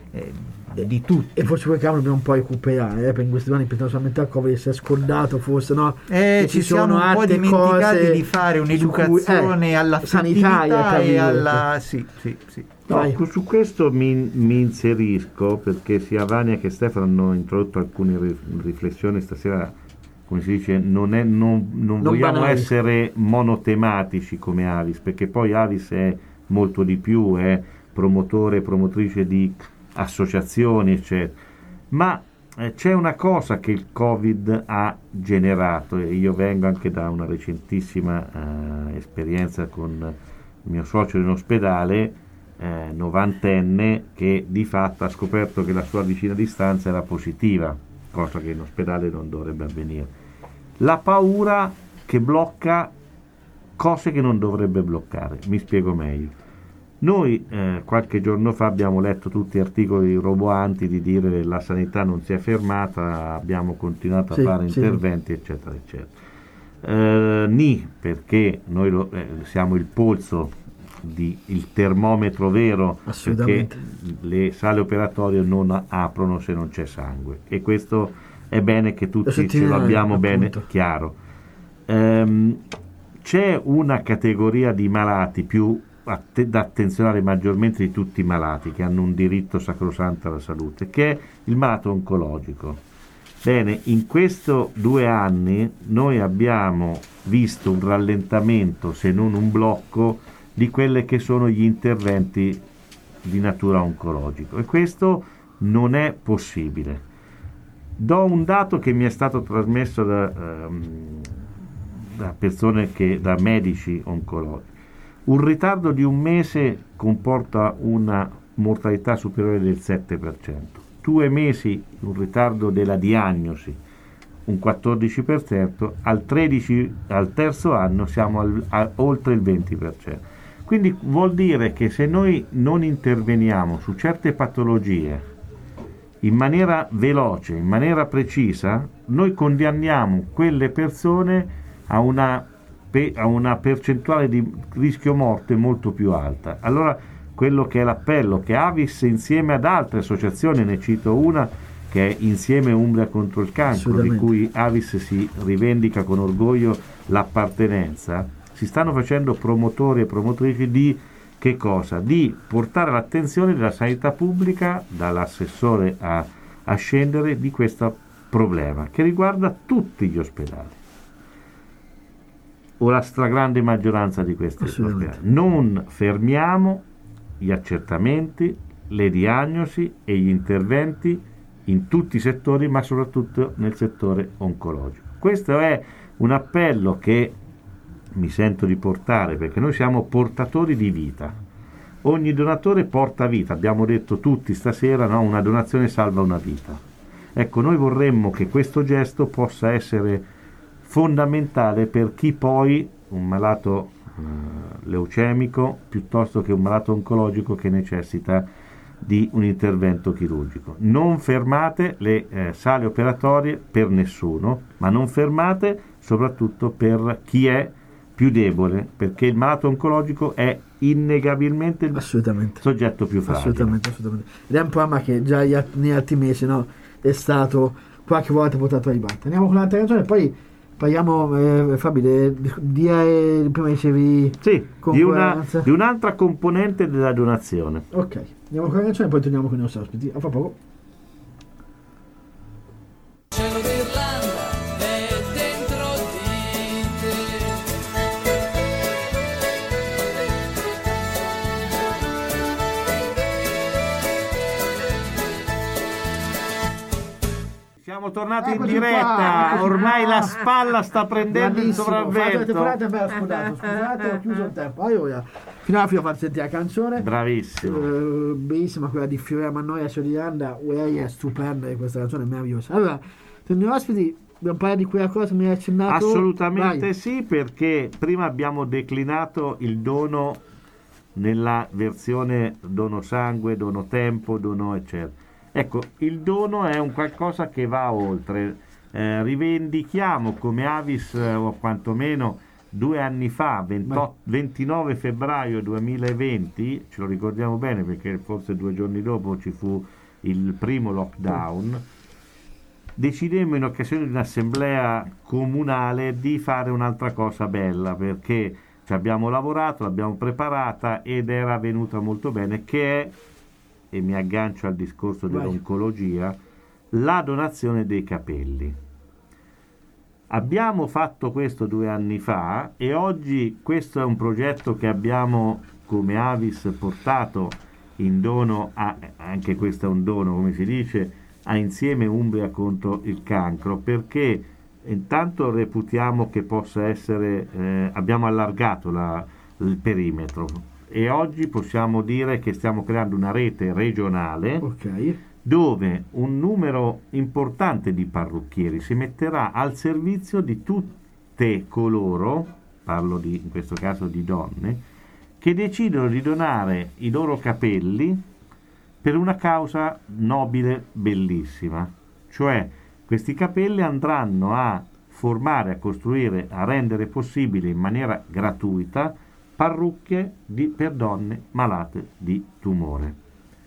di tutti. E forse quel cambio dobbiamo un po' recuperare, perché in questi anni pensavo solamente al Covid, si è scordato forse, no? Che ci siamo un po' dimenticati di fare un'educazione alla sanitaria e alla... Sì. No, su questo mi inserisco, perché sia Vania che Stefano hanno introdotto alcune riflessioni stasera, come si dice, non vogliamo banali. essere monotematici come Avis, perché poi Avis è molto di più, è promotore, promotrice di associazioni, eccetera. Ma c'è una cosa che il Covid ha generato, e io vengo anche da una recentissima esperienza con il mio socio in ospedale, 90enne, che di fatto ha scoperto che la sua vicina di stanza era positiva, cosa che in ospedale non dovrebbe avvenire. La paura che blocca cose che non dovrebbe bloccare. Mi spiego meglio. Noi qualche giorno fa abbiamo letto tutti articoli roboanti di dire che la sanità non si è fermata, abbiamo continuato a fare interventi, eccetera, eccetera. Perché noi siamo il polso, il termometro vero, perché le sale operatorie non aprono se non c'è sangue, e questo è bene che tutti ce lo abbiamo bene chiaro. C'è una categoria di malati più da attenzionare maggiormente di tutti i malati, che hanno un diritto sacrosanto alla salute, che è il malato oncologico. Bene, in questi 2 anni noi abbiamo visto un rallentamento, se non un blocco, di quelle che sono gli interventi di natura oncologica, e questo non è possibile. Do un dato che mi è stato trasmesso da persone da medici oncologici. Un ritardo di 1 mese comporta una mortalità superiore del 7%, 2 mesi un ritardo della diagnosi, un 14%, al terzo anno siamo oltre il 20%. Quindi vuol dire che se noi non interveniamo su certe patologie in maniera veloce, in maniera precisa, noi condanniamo quelle persone a una percentuale di rischio morte molto più alta. Allora, quello che è l'appello che Avis, insieme ad altre associazioni, ne cito una che è Insieme Umbria contro il cancro, di cui Avis si rivendica con orgoglio l'appartenenza, si stanno facendo promotori e promotrici di che cosa? Di portare l'attenzione della sanità pubblica, dall'assessore a scendere, di questo problema che riguarda tutti gli ospedali, o la stragrande maggioranza di questi ospedali. Non fermiamo gli accertamenti, le diagnosi e gli interventi in tutti i settori, ma soprattutto nel settore oncologico. Questo è un appello che mi sento di portare, perché noi siamo portatori di vita. Ogni donatore porta vita, abbiamo detto tutti stasera, no? Una donazione salva una vita. Ecco, noi vorremmo che questo gesto possa essere fondamentale per chi poi, un malato leucemico, piuttosto che un malato oncologico che necessita di un intervento chirurgico. Non fermate le sale operatorie per nessuno, ma non fermate soprattutto per chi è più debole, perché il malato oncologico è innegabilmente il soggetto più fragile. Assolutamente. Ed è un programma che già negli altri mesi, no, è stato qualche volta portato ai ribalta. Andiamo con un'altra canzone, poi parliamo, Fabio, prima dicevi di un'altra componente della donazione. Ok, andiamo con la canzone e poi torniamo con i nostri ospiti. A fra poco. Cielo d'Irlanda è dentro di te. Siamo tornati in diretta, ormai la spalla sta prendendo il sopravvento. Scusate, ho chiuso il tempo. Allora, fino alla fine ho fatto sentire la canzone. Bravissimo. Bellissima quella di Fiore Mannoia e Cielo Lei è stupenda, questa canzone è meravigliosa. Allora, torniamo ospiti, dobbiamo parlare di quella cosa che mi hai accennato. Assolutamente. Vai. Sì, perché prima abbiamo declinato il dono nella versione dono sangue, dono tempo, dono eccetera. Ecco, il dono è un qualcosa che va oltre. Rivendichiamo come Avis, o quantomeno 2 anni fa, 29 febbraio 2020, ce lo ricordiamo bene perché forse 2 giorni dopo ci fu il primo lockdown, decidemmo in occasione di un'assemblea comunale di fare un'altra cosa bella, perché ci abbiamo lavorato, l'abbiamo preparata ed era venuta molto bene, che è, e mi aggancio al discorso dell'oncologia, la donazione dei capelli. Abbiamo fatto questo 2 anni fa e oggi questo è un progetto che abbiamo come Avis portato in dono anche questo è un dono, come si dice, a Insieme Umbria contro il cancro, perché intanto reputiamo che possa essere, abbiamo allargato il perimetro e oggi possiamo dire che stiamo creando una rete regionale dove un numero importante di parrucchieri si metterà al servizio di tutte coloro, parlo in questo caso di donne, che decidono di donare i loro capelli per una causa nobile bellissima, cioè questi capelli andranno a formare, a costruire, a rendere possibile in maniera gratuita parrucche per donne malate di tumore.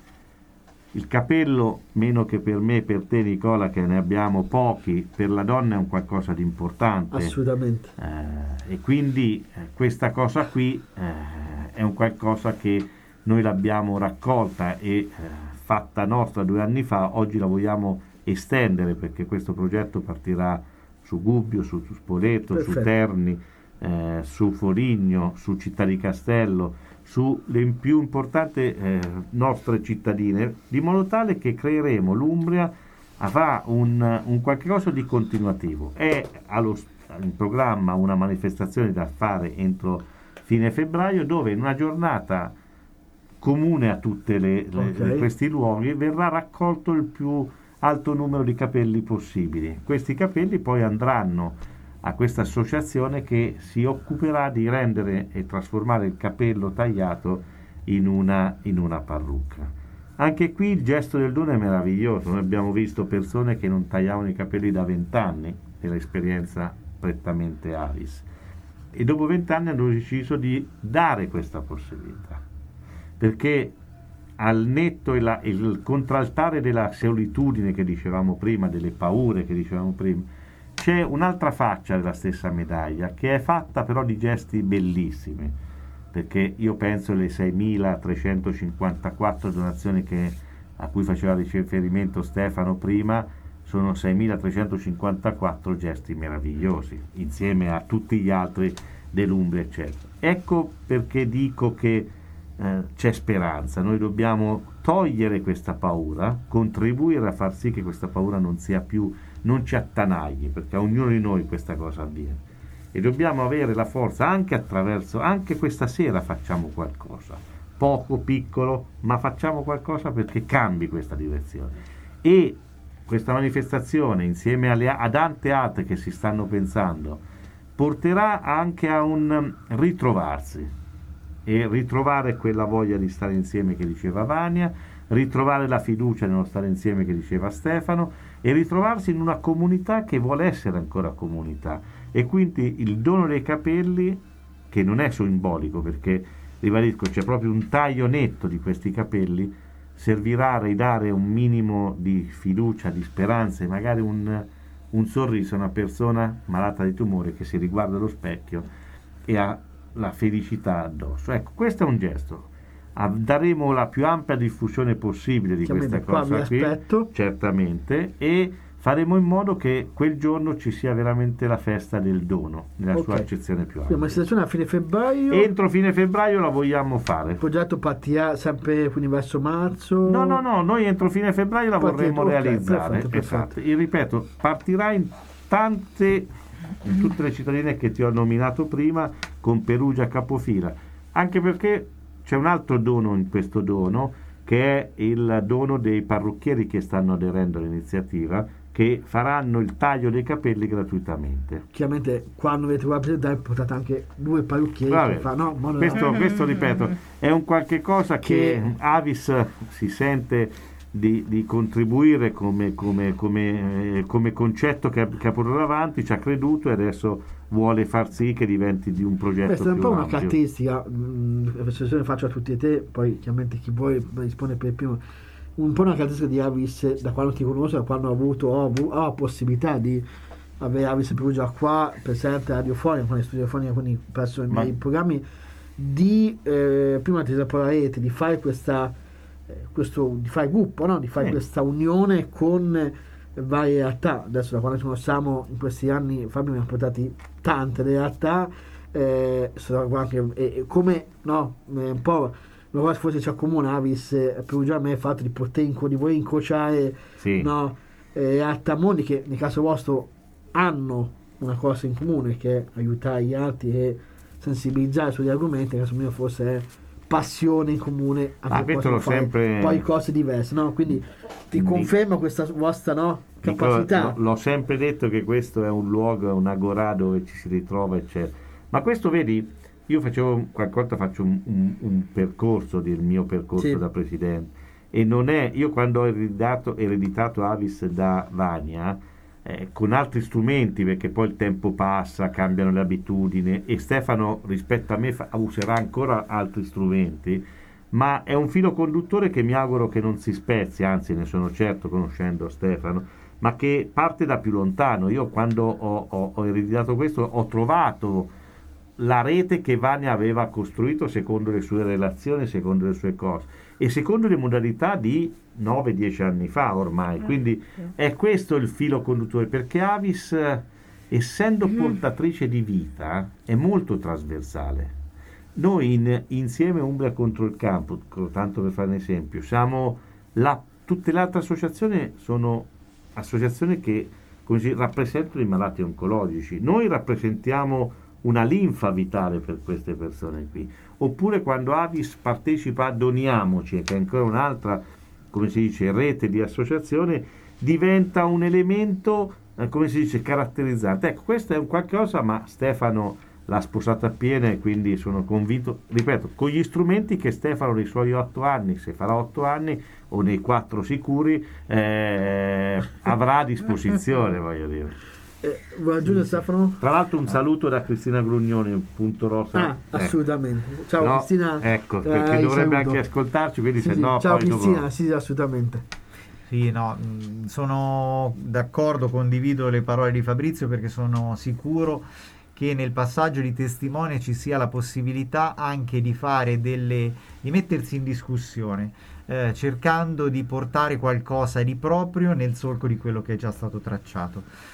Il capello, meno che per me e per te Nicola, che ne abbiamo pochi, per la donna è un qualcosa di importante. Assolutamente. E quindi questa cosa qui è un qualcosa che noi l'abbiamo raccolta e fatta nostra 2 anni fa, oggi la vogliamo estendere perché questo progetto partirà su Gubbio, su Spoleto, su Terni, su Foligno, su Città di Castello, sulle più importanti nostre cittadine, di modo tale che creeremo l'Umbria avrà un qualche cosa di continuativo. È in programma una manifestazione da fare entro fine febbraio, dove in una giornata comune a tutte questi luoghi verrà raccolto il più alto numero di capelli possibili. Questi capelli poi andranno a questa associazione che si occuperà di rendere e trasformare il capello tagliato in una parrucca. Anche qui il gesto del dono è meraviglioso. Noi abbiamo visto persone che non tagliavano i capelli da 20 anni, nell'esperienza prettamente Avis, e dopo 20 anni hanno deciso di dare questa possibilità, perché al netto il contraltare della solitudine che dicevamo prima, delle paure che dicevamo prima, c'è un'altra faccia della stessa medaglia che è fatta però di gesti bellissimi, perché io penso alle 6.354 donazioni a cui faceva riferimento Stefano prima, sono 6.354 gesti meravigliosi insieme a tutti gli altri dell'Umbria eccetera. Ecco perché dico che c'è speranza. Noi dobbiamo togliere questa paura, contribuire a far sì che questa paura non ci attanagli, perché a ognuno di noi questa cosa avviene, e dobbiamo avere la forza anche questa sera facciamo qualcosa, poco, piccolo, ma facciamo qualcosa perché cambi questa direzione. E questa manifestazione, insieme ad tante altre che si stanno pensando, porterà anche a un ritrovarsi e ritrovare quella voglia di stare insieme che diceva Vania, ritrovare la fiducia nello stare insieme che diceva Stefano, e ritrovarsi in una comunità che vuole essere ancora comunità. E quindi il dono dei capelli, che non è simbolico, perché ribadisco c'è proprio un taglio netto di questi capelli, servirà a ridare un minimo di fiducia, di speranza e magari un sorriso a una persona malata di tumore che si riguarda allo specchio e ha la felicità addosso. Ecco, questo è un gesto. Daremo la più ampia diffusione possibile di questa cosa qui, certamente, e faremo in modo che quel giorno ci sia veramente la festa del dono nella sua accezione più ampia. La manifestazione a fine febbraio? Entro fine febbraio la vogliamo fare. Il progetto partirà sempre quindi verso marzo? No, noi entro fine febbraio la vorremmo realizzare. Perfetto. Esatto. Io ripeto, partirà in tutte le cittadine che ti ho nominato prima, con Perugia capofila, anche perché c'è un altro dono in questo dono, che è il dono dei parrucchieri che stanno aderendo all'iniziativa, che faranno il taglio dei capelli gratuitamente. Chiaramente quando avete la presentare portate anche 2 parrucchieri. Questo ripeto è un qualche cosa che Avis si sente di contribuire come concetto che ha portato avanti, ci ha creduto e adesso vuole far sì che diventi di un progetto questa è un più po' una ampio. caratteristica, la faccio a tutti e te, poi chiaramente chi vuole rispondere per il primo. un po' una caratteristica di Avis, da quando ti conosco, da quando ho la possibilità di avere Avis Perugia qua presente radiofonica, con le studiofonica, quindi presso i miei programmi, di prima di la rete, di fare di fare gruppo, no? Di fare questa unione con varie realtà. Adesso da quando ci conosciamo in questi anni, Fabio mi ha portati tante realtà, come no, un po' una cosa forse ci accomuna Avis Perugia a me, il fatto di poter di voler incrociare no, realtà mondi che nel caso vostro hanno una cosa in comune, che è aiutare gli altri e sensibilizzare sugli argomenti. Nel caso mio forse è passione in comune, anche sempre poi cose diverse, no? Quindi ti confermo questa vostra capacità. L'ho sempre detto che questo è un luogo, un agorà dove ci si ritrova, eccetera. Ma questo, vedi, io qualche volta faccio un percorso del mio percorso da presidente, e non è, io quando ho ereditato Avis da Vania, con altri strumenti, perché poi il tempo passa, cambiano le abitudini, e Stefano rispetto a me userà ancora altri strumenti, ma è un filo conduttore che mi auguro che non si spezzi, anzi ne sono certo conoscendo Stefano, ma che parte da più lontano. Io quando ho ereditato questo ho trovato la rete che Vania aveva costruito secondo le sue relazioni, secondo le sue cose e secondo le modalità di 9-10 anni fa ormai. Quindi è questo il filo conduttore, perché Avis, essendo portatrice di vita, è molto trasversale. Noi insieme Umbria contro il campo, tanto per fare un esempio, siamo tutte le altre associazioni sono associazioni che così rappresentano i malati oncologici. Noi rappresentiamo una linfa vitale per queste persone qui. Oppure quando Avis partecipa a Doniamoci, che è ancora un'altra, come si dice, rete di associazione, diventa un elemento, come si dice, caratterizzante. Ecco, questo è un qualcosa, ma Stefano l'ha sposata appieno, e quindi sono convinto, ripeto, con gli strumenti che Stefano nei suoi 8 anni, se farà 8 anni o nei 4 sicuri, avrà a disposizione, voglio dire. Vuoi aggiungere, Stefano? Tra l'altro un saluto da Cristina Grugnoni, punto rosa. Assolutamente. Ciao Cristina. Ecco, perché dovrebbe anche ascoltarci, quindi se no ciao poi Cristina, dopo... sì, assolutamente. Sì, no, sono d'accordo, condivido le parole di Fabrizio, perché sono sicuro che nel passaggio di testimone ci sia la possibilità anche di fare di mettersi in discussione, cercando di portare qualcosa di proprio nel solco di quello che è già stato tracciato.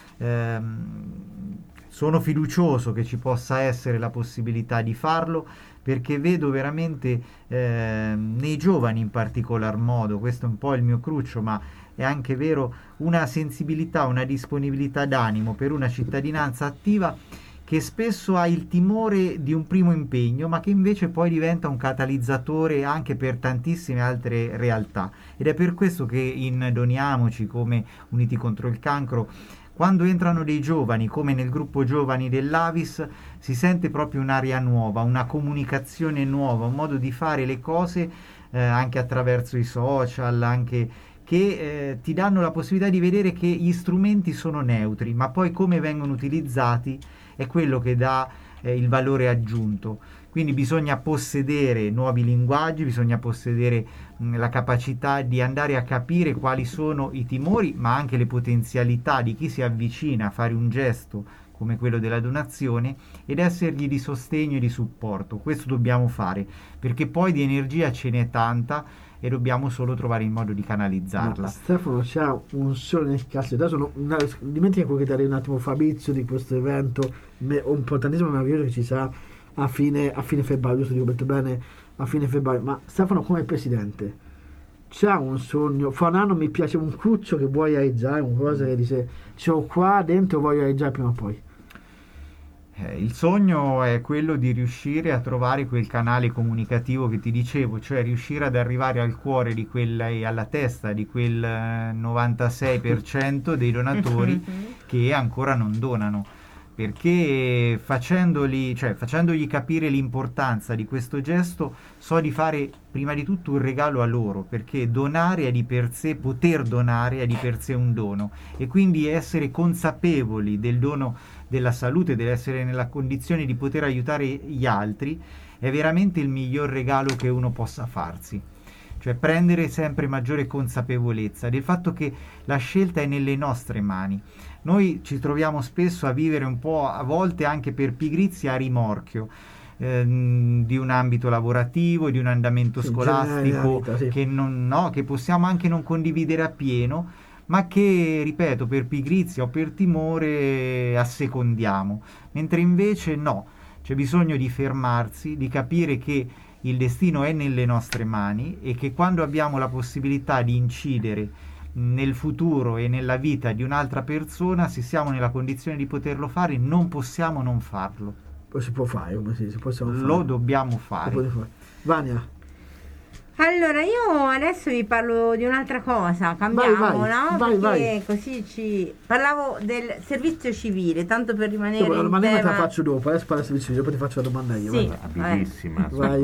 Sono fiducioso che ci possa essere la possibilità di farlo, perché vedo veramente nei giovani in particolar modo, questo è un po' il mio cruccio, ma è anche vero, una sensibilità, una disponibilità d'animo per una cittadinanza attiva che spesso ha il timore di un primo impegno, ma che invece poi diventa un catalizzatore anche per tantissime altre realtà. Ed è per questo che in Doniamoci, come Uniti contro il cancro, quando entrano dei giovani, come nel gruppo giovani dell'Avis, si sente proprio un'aria nuova, una comunicazione nuova, un modo di fare le cose anche attraverso i social, anche che ti danno la possibilità di vedere che gli strumenti sono neutri, ma poi come vengono utilizzati è quello che dà il valore aggiunto. Quindi bisogna possedere nuovi linguaggi, bisogna possedere la capacità di andare a capire quali sono i timori, ma anche le potenzialità di chi si avvicina a fare un gesto come quello della donazione, ed essergli di sostegno e di supporto. Questo dobbiamo fare, perché poi di energia ce n'è tanta e dobbiamo solo trovare il modo di canalizzarla. Ma Stefano c'ha un solo nel caso. Adesso dimentica quello che dare un attimo Fabrizio di questo evento importantissimo e meraviglioso che ci sarà a fine febbraio, giusto, dico detto bene, a fine febbraio. Ma Stefano, come presidente, c'ha un sogno? Fra un anno mi piace un cruccio che vuoi realizzare, un cosa che dice c'ho qua dentro, voglio realizzare prima o poi. Il sogno è quello di riuscire a trovare quel canale comunicativo che ti dicevo, cioè riuscire ad arrivare al cuore di alla testa di quel 96% dei donatori che ancora non donano, perché facendogli capire l'importanza di questo gesto, so di fare prima di tutto un regalo a loro, perché donare è di per sé, poter donare è di per sé un dono, e quindi essere consapevoli del dono della salute, dell'essere nella condizione di poter aiutare gli altri, è veramente il miglior regalo che uno possa farsi. cioè prendere sempre maggiore consapevolezza del fatto che la scelta è nelle nostre mani. Noi ci troviamo spesso a vivere un po', a volte anche per pigrizia, a rimorchio di un ambito lavorativo, di un andamento scolastico vita, sì. che possiamo anche non condividere appieno, ma che, ripeto, per pigrizia o per timore assecondiamo, mentre invece no, c'è bisogno di fermarsi, di capire che il destino è nelle nostre mani e che quando abbiamo la possibilità di incidere nel futuro e nella vita di un'altra persona, se siamo nella condizione di poterlo fare, non possiamo non farlo. Poi si può fare, come si possiamo fare. Lo dobbiamo Lo fare. potete fare. Vania, Allora, io adesso vi parlo di un'altra cosa, cambiamo, no? vai, Perché così parlavo del servizio civile, tanto per rimanere la in domanda te la tema. faccio dopo, adesso parla servizio, dopo ti faccio la domanda io. Sì. vai. Abilissima. Vai.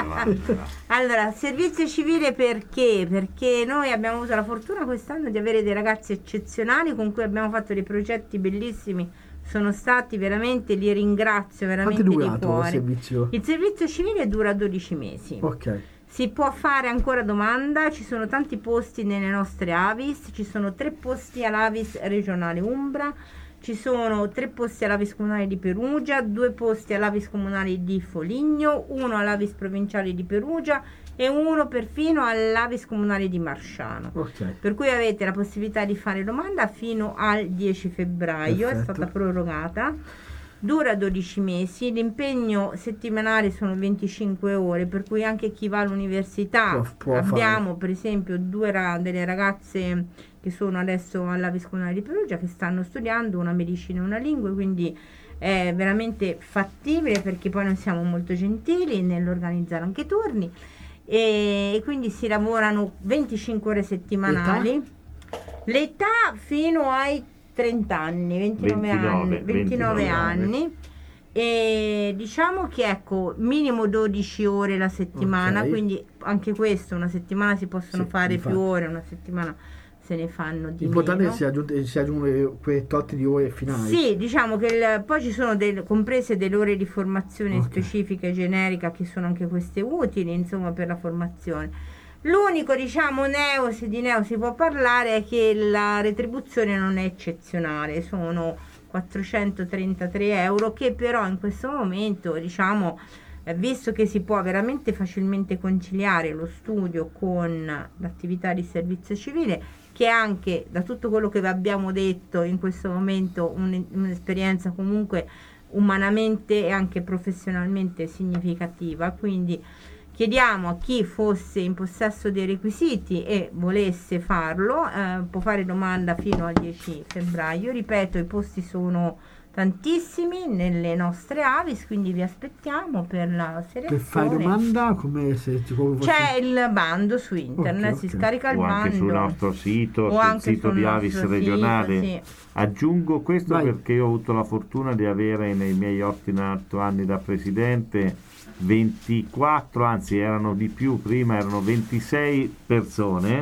Allora, servizio civile perché? Perché noi abbiamo avuto la fortuna quest'anno di avere dei ragazzi eccezionali con cui abbiamo fatto dei progetti bellissimi, sono stati veramente, li ringrazio veramente Quanto è di durato il cuore. servizio? Il servizio civile dura 12 mesi. Ok. Si può fare ancora domanda, ci sono tanti posti nelle nostre Avis, ci sono 3 posti all'Avis regionale Umbra, ci sono 3 posti all'Avis comunale di Perugia, 2 posti all'Avis comunale di Foligno, 1 all'Avis provinciale di Perugia e 1 perfino all'Avis comunale di Marsciano. Ok. Per cui avete la possibilità di fare domanda fino al 10 febbraio, è Perfetto. stata prorogata. Dura 12 mesi, l'impegno settimanale sono 25 ore, per cui anche chi va all'università, Può abbiamo per esempio delle ragazze che sono adesso all'Avis comunale di Perugia che stanno studiando una medicina e una lingua, quindi è veramente fattibile perché poi noi siamo molto gentili nell'organizzare anche i turni e quindi si lavorano 25 ore settimanali. L'età fino ai 30 anni, 29 anni e diciamo che ecco minimo 12 ore la settimana, Ok. quindi anche questo una settimana si possono Sì, fare infatti. più ore, una settimana se ne fanno di L'importante è meno. che si aggiungono quei tot di ore finali. Sì, diciamo che poi ci sono comprese delle ore di formazione Ok. specifica e generica che sono anche queste utili, insomma, per la formazione. L'unico, diciamo, se di neo si può parlare è che la retribuzione non è eccezionale, sono 433 euro che però in questo momento, diciamo, visto che si può veramente facilmente conciliare lo studio con l'attività di servizio civile, che è anche da tutto quello che vi abbiamo detto in questo momento un'esperienza comunque umanamente e anche professionalmente significativa, quindi chiediamo a chi fosse in possesso dei requisiti e volesse farlo, può fare domanda fino al 10 febbraio. Ripeto, i posti sono tantissimi nelle nostre Avis, quindi vi aspettiamo per la selezione. Per fare domanda, come se C'è il bando su internet, Ok, si ok. scarica il O anche bando. sul nostro sito, O sul anche sito sul di nostro Avis sito, regionale. sì. Aggiungo questo Vai. perché io ho avuto la fortuna di avere nei miei 8 anni da presidente 24, anzi erano di più, prima erano 26 persone.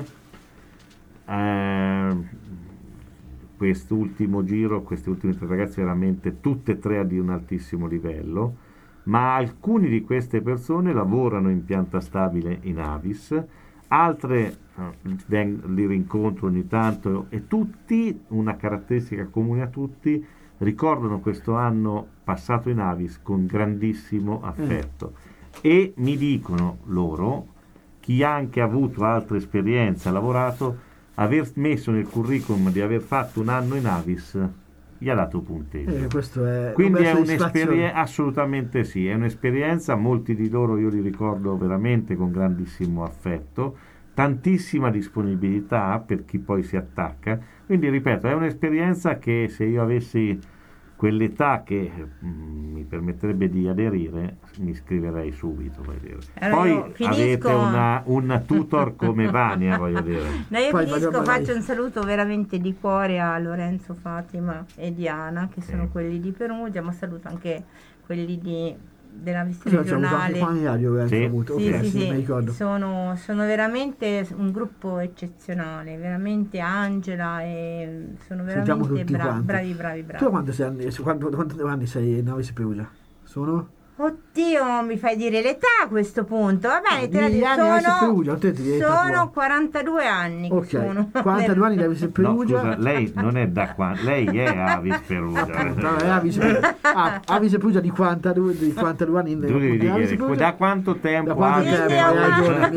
Quest'ultimo giro, questi ultimi 3 ragazzi veramente tutte e 3 di un altissimo livello, ma alcuni di queste persone lavorano in pianta stabile in Avis, altre li rincontro ogni tanto e tutti, una caratteristica comune a tutti, ricordano questo anno passato in Avis con grandissimo affetto e mi dicono loro, chi ha anche avuto altre esperienze, ha lavorato, aver messo nel curriculum di aver fatto un anno in Avis gli ha dato punteggio. Questo è Quindi una è bella un'esperienza, soddisfazione. assolutamente sì, è un'esperienza, molti di loro io li ricordo veramente con grandissimo affetto, tantissima disponibilità per chi poi si attacca, quindi ripeto, è un'esperienza che se io avessi quell'età che mi permetterebbe di aderire, mi iscriverei subito, voglio dire. Allora, Poi io finisco- avete un tutor come Vania, voglio dire. No, io Poi finisco, vai. faccio un saluto veramente di cuore a Lorenzo, Fatima e Diana, che sono quelli di Perugia, ma saluto anche quelli della Vista C'è avuto anche regionale. familiare, Sì. avuto. Sì, Ok, sì, sì, mi sì, ricordo. sono veramente un gruppo eccezionale, veramente Angela e sono Sentiamo veramente tutti quanti. bravi. Tu quanti anni sei in Avis Perugia? Sono? Oddio, mi fai dire l'età a questo punto. Va bene, te la Gli dico. anni Avis e Perugia, te ti devi Sono tatuare. 42 anni. che Ok, sono. 42 anni di Avis e No, Perugia. scusa, lei non è da qua, lei è Avis Perugia. No, è Avis e Perugia di 42 anni. Tu devi di Avis e dire Perugia. da quanto tempo Da quanto Avis tempo? Io- Hai ragione,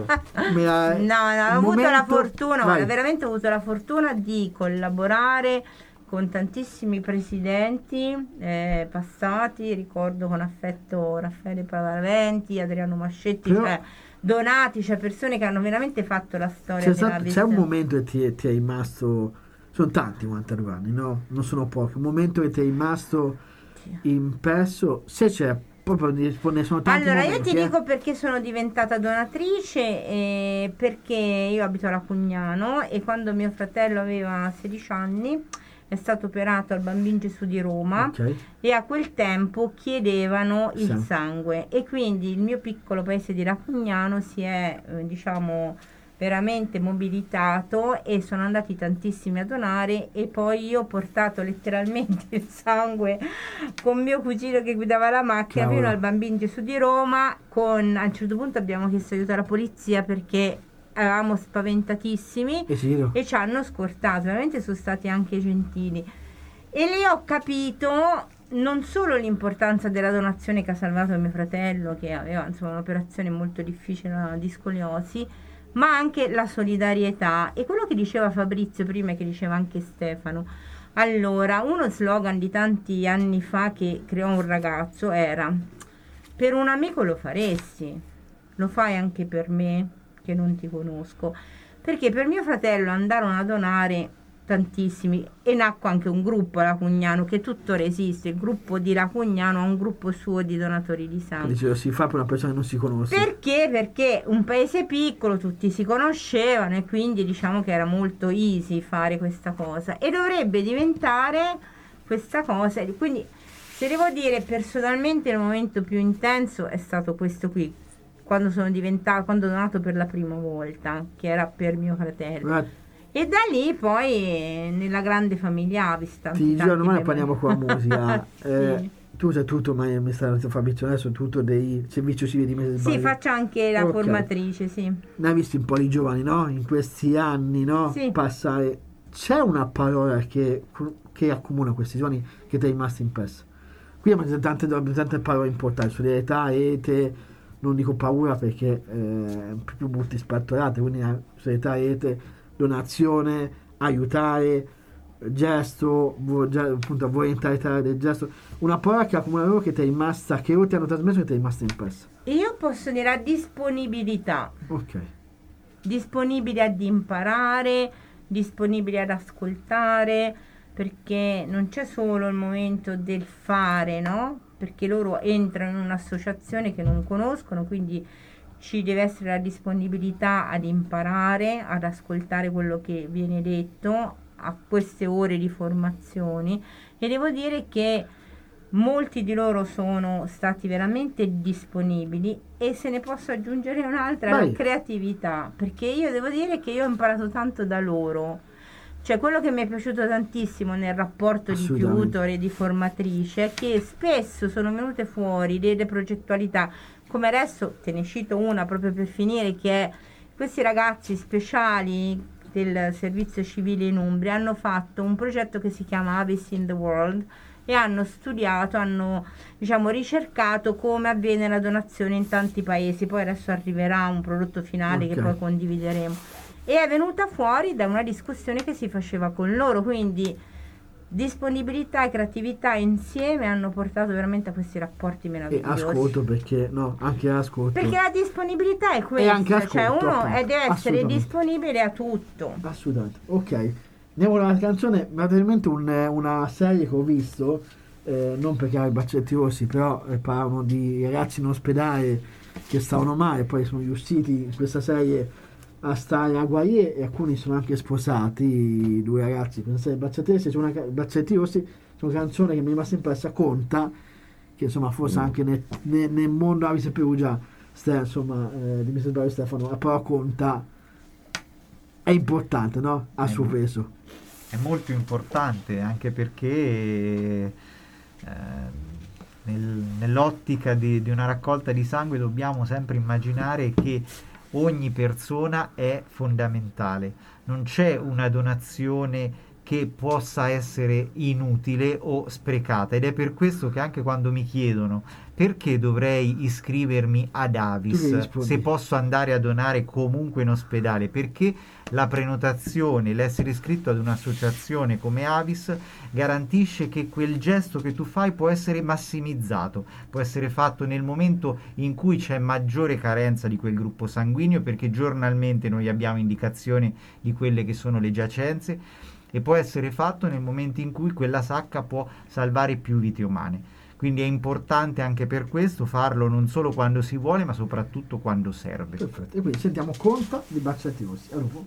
No, ho avuto la fortuna, Vai. veramente ho avuto la fortuna di collaborare con tantissimi presidenti passati, ricordo con affetto Raffaele Paraventi, Adriano Mascetti, Però- cioè donati, cioè persone che hanno veramente fatto la storia dell'Avis. C'è un momento che ti è rimasto, sono tanti 42 anni, no? Non sono pochi, un momento che ti è rimasto impresso, se c'è, proprio ne sono tanti Allora, momenti, io ti dico perché sono diventata donatrice, perché io abito a Lacugnano e quando mio fratello aveva 16 anni è stato operato al Bambino Gesù di Roma Ok. e a quel tempo chiedevano il Sì. sangue e quindi il mio piccolo paese di Lacugnano si è, veramente mobilitato e sono andati tantissimi a donare e poi io ho portato letteralmente il sangue con mio cugino che guidava la macchina Cavolo. fino al Bambino Gesù di Roma a un certo punto abbiamo chiesto aiuto alla polizia perché eravamo spaventatissimi E sì, e ci hanno scortato, veramente sono stati anche gentili e lì ho capito non solo l'importanza della donazione che ha salvato mio fratello che aveva un'operazione molto difficile, una discoliosi, ma anche la solidarietà e quello che diceva Fabrizio prima e che diceva anche Stefano. Allora, uno slogan di tanti anni fa che creò un ragazzo era: per un amico lo faresti, lo fai anche per me che non ti conosco, perché per mio fratello andarono a donare tantissimi e nacque anche un gruppo a Lacugnano che tuttora esiste, il gruppo di Lacugnano ha un gruppo suo di donatori di sangue. dicevo, si fa per una persona che non si conosce. Perché? Perché un paese piccolo, tutti si conoscevano e quindi diciamo che era molto easy fare questa cosa e dovrebbe diventare questa cosa. Quindi se devo dire personalmente il momento più intenso è stato questo qui, quando ho donato per la prima volta, che era per mio fratello. Guarda, E da lì poi nella grande famiglia Avis ti giuro, domani parliamo con la musica. Sì. Tu sai tutto, ma mi sta Fabrizio adesso tutto dei servizi civili di mese Sì, faccio anche la Ok. formatrice, sì. Ne hai visti un po' di giovani, no? In questi anni, no? Sì. Passare. C'è una parola che accomuna questi giovani che ti è rimasta impressa. Qui abbiamo tante parole importanti, solidarietà, ete, non dico paura perché più butti spattorate, quindi solidarietà, ete, donazione, aiutare, gesto, appunto volontarietà del gesto. Una parola che accomuna loro che ti è rimasta, che loro ti hanno trasmesso e ti è rimasta impressa. Io posso dire la disponibilità. Ok. Disponibili ad imparare, disponibili ad ascoltare, perché non c'è solo il momento del fare, no? Perché loro entrano in un'associazione che non conoscono, quindi ci deve essere la disponibilità ad imparare, ad ascoltare quello che viene detto a queste ore di formazioni e devo dire che molti di loro sono stati veramente disponibili e se ne posso aggiungere un'altra, Vai. la creatività, perché io devo dire che io ho imparato tanto da loro. Cioè quello che mi è piaciuto tantissimo nel rapporto di Assolutamente. tutor e di formatrice è che spesso sono venute fuori delle progettualità, come adesso te ne cito una proprio per finire, che è questi ragazzi speciali del servizio civile in Umbria hanno fatto un progetto che si chiama Avis in the World e hanno studiato, hanno ricercato come avviene la donazione in tanti paesi. Poi adesso arriverà un prodotto finale Ok. che poi condivideremo e è venuta fuori da una discussione che si faceva con loro, quindi disponibilità e creatività insieme hanno portato veramente a questi rapporti E meravigliosi. ascolto perché no, anche ascolto. Perché la disponibilità è E questa, anche ascolto, cioè uno appunto. deve essere Assolutamente. disponibile a tutto. Assolutamente. Ok. Andiamo alla canzone, materialmente una serie che ho visto, non perché ha i baccetti rossi, però parlavano di ragazzi in ospedale che stavano male, poi sono riusciti in questa serie a stare a guarire e alcuni sono anche sposati, due ragazzi. Questa serie Baccetti Rossi, c'è una Baccetti Rossi, c'è una canzone che mi è rimasta impressa, Conta, che insomma forse anche nel mondo Avis e Perugia, insomma, di Mr. Barry Stefano, però Conta è importante, no? A suo peso. È molto importante anche perché nell'ottica di una raccolta di sangue dobbiamo sempre immaginare che ogni persona è fondamentale, non c'è una donazione che possa essere inutile o sprecata, ed è per questo che anche quando mi chiedono perché dovrei iscrivermi ad Avis se posso andare a donare comunque in ospedale, perché la prenotazione, l'essere iscritto ad un'associazione come Avis garantisce che quel gesto che tu fai può essere massimizzato, può essere fatto nel momento in cui c'è maggiore carenza di quel gruppo sanguigno, perché giornalmente noi abbiamo indicazione di quelle che sono le giacenze, e può essere fatto nel momento in cui quella sacca può salvare più vite umane. Quindi è importante anche per questo farlo non solo quando si vuole, ma soprattutto quando serve. Perfetto, e quindi sentiamo Conta di Baciati Rossi. A dopo.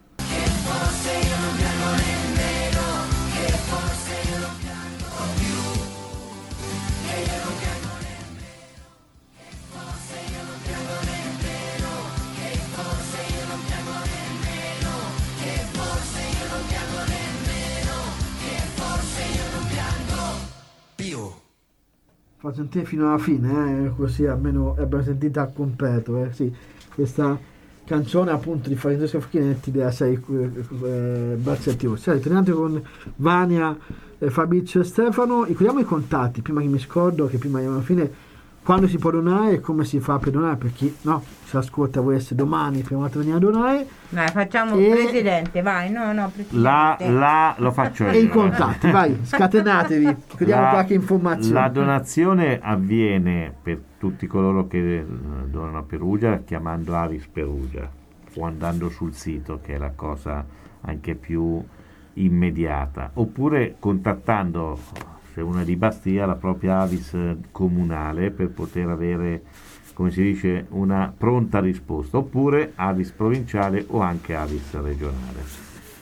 Fa sentire fino alla fine, così almeno abbiamo sentita al completo. Sì, questa canzone appunto di Francesco Facchinetti della serie Bazzetti Rossi. Tornando con Vania, Fabrizio e Stefano, ricordiamo i contatti prima che mi scordo, che prima alla fine, quando si può donare e come si fa per donare, per chi no, si ascolta volesse domani prima di venire a donare. Dai, facciamo presidente, vai, presidente. Lo faccio io. E i contatti, vai, scatenatevi, chiediamo qualche informazione. La donazione avviene per tutti coloro che donano a Perugia chiamando Avis Perugia o andando sul sito, che è la cosa anche più immediata, oppure contattando, se uno è di Bastia, la propria Avis comunale per poter avere, come si dice, una pronta risposta, oppure Avis provinciale o anche Avis regionale.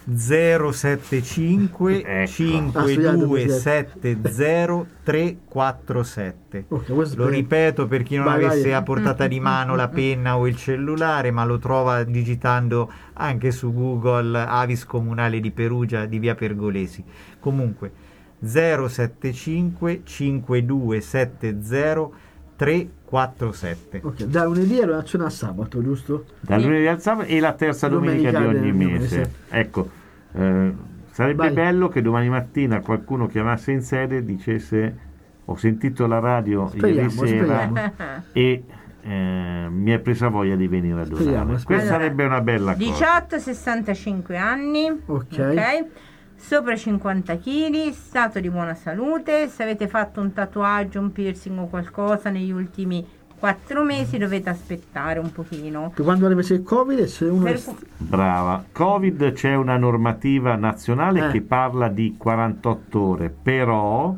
075 5270 347. Lo ripeto per chi non avesse a portata di mano la penna o il cellulare, ma lo trova digitando anche su Google Avis Comunale di Perugia di via Pergolesi. Comunque 075 5270 347. Ok, da lunedì alla donazione a sabato, giusto? Da lunedì al sabato e la terza domenica di ogni mese. Ecco, sarebbe bello che domani mattina qualcuno chiamasse in sede e dicesse: ho sentito la radio ieri sera e mi è presa voglia di venire a donare. Questa sarebbe una bella cosa. 18-65 anni, ok. Sopra 50 kg, stato di buona salute. Se avete fatto un tatuaggio, un piercing o qualcosa negli ultimi 4 mesi dovete aspettare un pochino. Per quando arriva il Covid, se uno brava, Covid, c'è una normativa nazionale che parla di 48 ore, però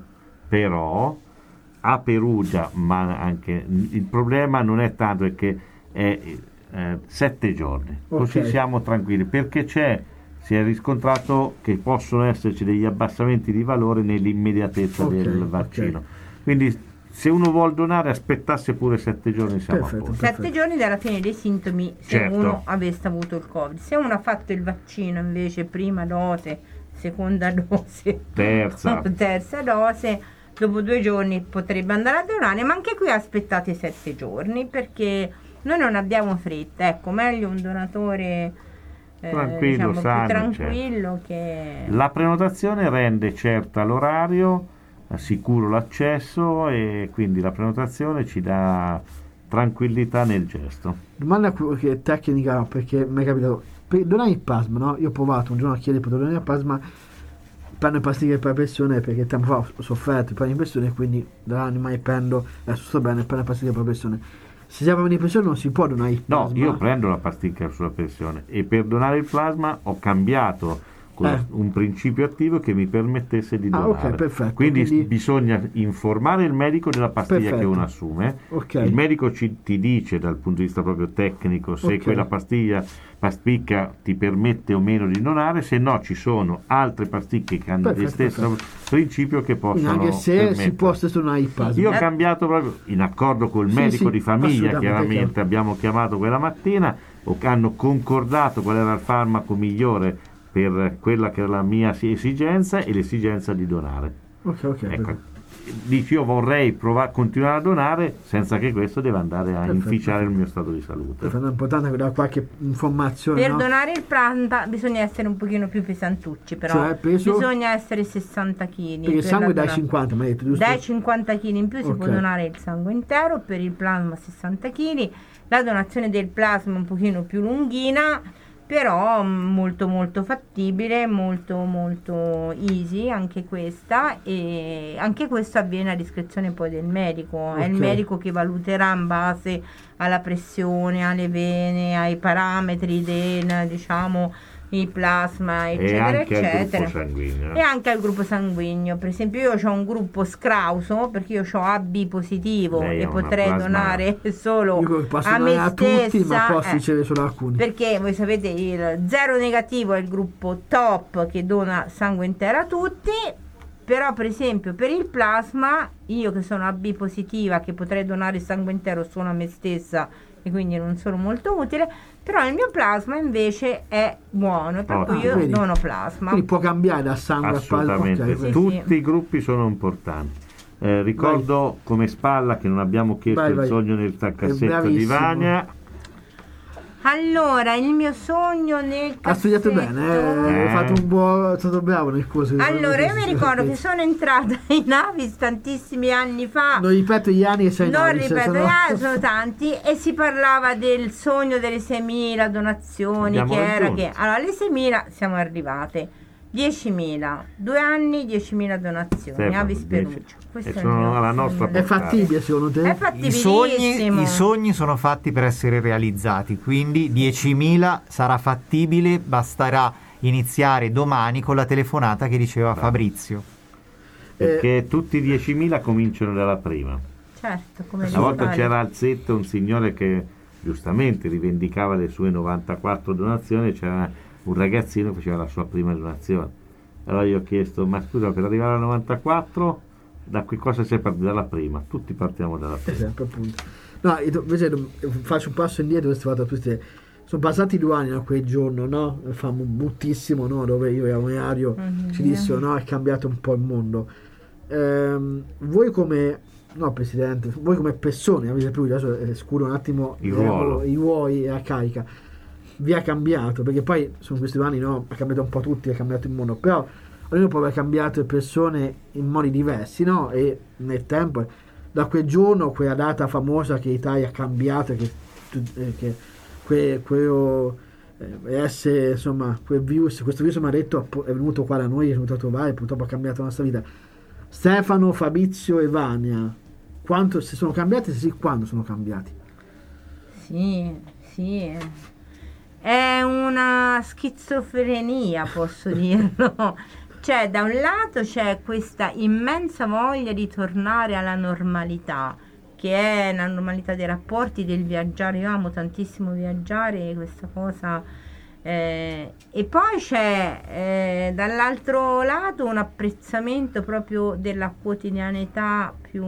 a Perugia, ma anche il problema non è tanto, è che è 7 giorni, così siamo tranquilli, perché si è riscontrato che possono esserci degli abbassamenti di valore nell'immediatezza del vaccino. Quindi se uno vuol donare, aspettasse pure 7 giorni, siamo a posto. 7 giorni dalla fine dei sintomi, se uno avesse avuto il Covid. Se uno ha fatto il vaccino invece, prima dose, seconda dose, terza dose, dopo 2 giorni potrebbe andare a donare, ma anche qui aspettate 7 giorni, perché noi non abbiamo fretta. Ecco, meglio un donatore tranquillo, sano, più tranquillo che... La prenotazione rende certa l'orario, sicuro l'accesso, e quindi la prenotazione ci dà tranquillità nel gesto. Domanda che è tecnica, perché mi è capitato per donare il plasma, no? Io ho provato un giorno a chiedere per donare il plasma, prendo pastiglie per la pressione, perché tempo fa ho sofferto per la pressione, quindi da anni mai prendo, adesso sto bene, prendo pastiglie per la pressione. Se si ha di pressione non si può donare il plasma. No, io prendo la pasticca sulla pressione, e per donare il plasma ho cambiato un principio attivo che mi permettesse di donare. Perfetto. Quindi bisogna informare il medico della pastiglia che uno assume. Il medico ti dice dal punto di vista proprio tecnico se quella pasticca ti permette o meno di donare, se no ci sono altre pasticche che hanno lo stesso principio che possono anche se si può donare il plasma. Io ho cambiato proprio in accordo col medico di famiglia, chiaramente abbiamo chiamato quella mattina, hanno concordato qual era il farmaco migliore per quella che era la mia esigenza e l'esigenza di donare. Ecco. dici io vorrei provare a continuare a donare senza che questo deve andare a inficiare il mio stato di salute. È importante dare qualche informazione. Per no? donare il plasma bisogna essere un pochino più pesantucci, però Cioè, peso? bisogna essere 60 kg. Perché il sangue dai 50, mi hai detto, giusto? Dai 50 kg in più si può Ok. donare il sangue intero, per il plasma 60 kg. La donazione del plasma è un pochino più lunghina, però molto molto fattibile, molto molto easy anche questa, e anche questo avviene a discrezione poi del medico. È il Ok. medico che valuterà in base alla pressione, alle vene, ai parametri del, diciamo, il plasma, E eccetera anche al eccetera, gruppo sanguigno. e anche al gruppo sanguigno. Per esempio io ho un gruppo scrauso perché io ho AB positivo Lei e ha una potrei plasma- donare solo Io posso a donare me a tutti, stessa, ma posso ricevere solo alcuni. perché voi sapete il 0 negativo è il gruppo top che dona sangue intero a tutti. Però per esempio per il plasma, io che sono AB positiva, che potrei donare sangue intero solo a me stessa e quindi non sono molto utile, però il mio plasma invece è buono e per Ottimo. cui io Vedi? dono plasma. Quindi può cambiare da sangue a Assolutamente, plasma. Sì, tutti sì. i gruppi sono importanti. Ricordo come spalla che non abbiamo chiesto Vai, il vai. sogno nel È cassetto di bravissimo. Vania. Allora, il mio sogno nel Ha studiato cassetto. bene, ha fatto un buon. È stato bravo nel corso. Allora, io mi ricordo che sono entrata in Avis tantissimi anni fa. Non ripeto gli anni e sei Non navi, ripeto, sono- sono tanti, e si parlava del sogno delle 6.000 donazioni, Abbiamo che era raggiunto. che allora alle 6.000 siamo arrivate, 10.000, 2 anni 10.000 donazioni, Stefano, Avis 10. Perugia. Questo E è il sono mio alla sogno. nostra È fattibile secondo te? È I fattibilissimo. sogni sono fatti per essere realizzati, quindi 10.000 sarà fattibile, basterà iniziare domani con la telefonata che diceva Fabrizio. Perché tutti i 10.000 cominciano dalla prima. Certo, come Una volta l'Italia. c'era al Zetto un signore che giustamente rivendicava le sue 94 donazioni, c'era un ragazzino che faceva la sua prima donazione. Allora io ho chiesto, ma scusa, per arrivare a 94 da che cosa sei partito? Dalla prima? Tutti partiamo dalla prima. Esempio, appunto. No, io invece faccio un passo indietro. Sono passati 2 anni da quel giorno, no? Fa moltissimo, no? Dove io e Ario ci dissero, no? È cambiato un po' il mondo. Voi come, no Presidente, voi come persone, avete più, adesso escludo un attimo Il ruolo. i ruoli e la carica, vi ha cambiato? Perché poi sono questi 2 anni, no? Ha cambiato un po' tutti, ha cambiato il mondo, però ognuno può aver cambiato le persone in modi diversi, no? E nel tempo, da quel giorno, quella data famosa che l'Italia ha cambiato, insomma, questo virus mi ha detto è venuto qua da noi, è venuto a trovare, purtroppo ha cambiato la nostra vita. Stefano, Fabrizio e Vania, quanto se sono cambiati? Se sì, quando sono cambiati? Sì, sì. È una schizofrenia, posso dirlo. Cioè, da un lato c'è questa immensa voglia di tornare alla normalità, che è la normalità dei rapporti, del viaggiare. Io amo tantissimo viaggiare, questa cosa. E poi c'è dall'altro lato un apprezzamento proprio della quotidianità più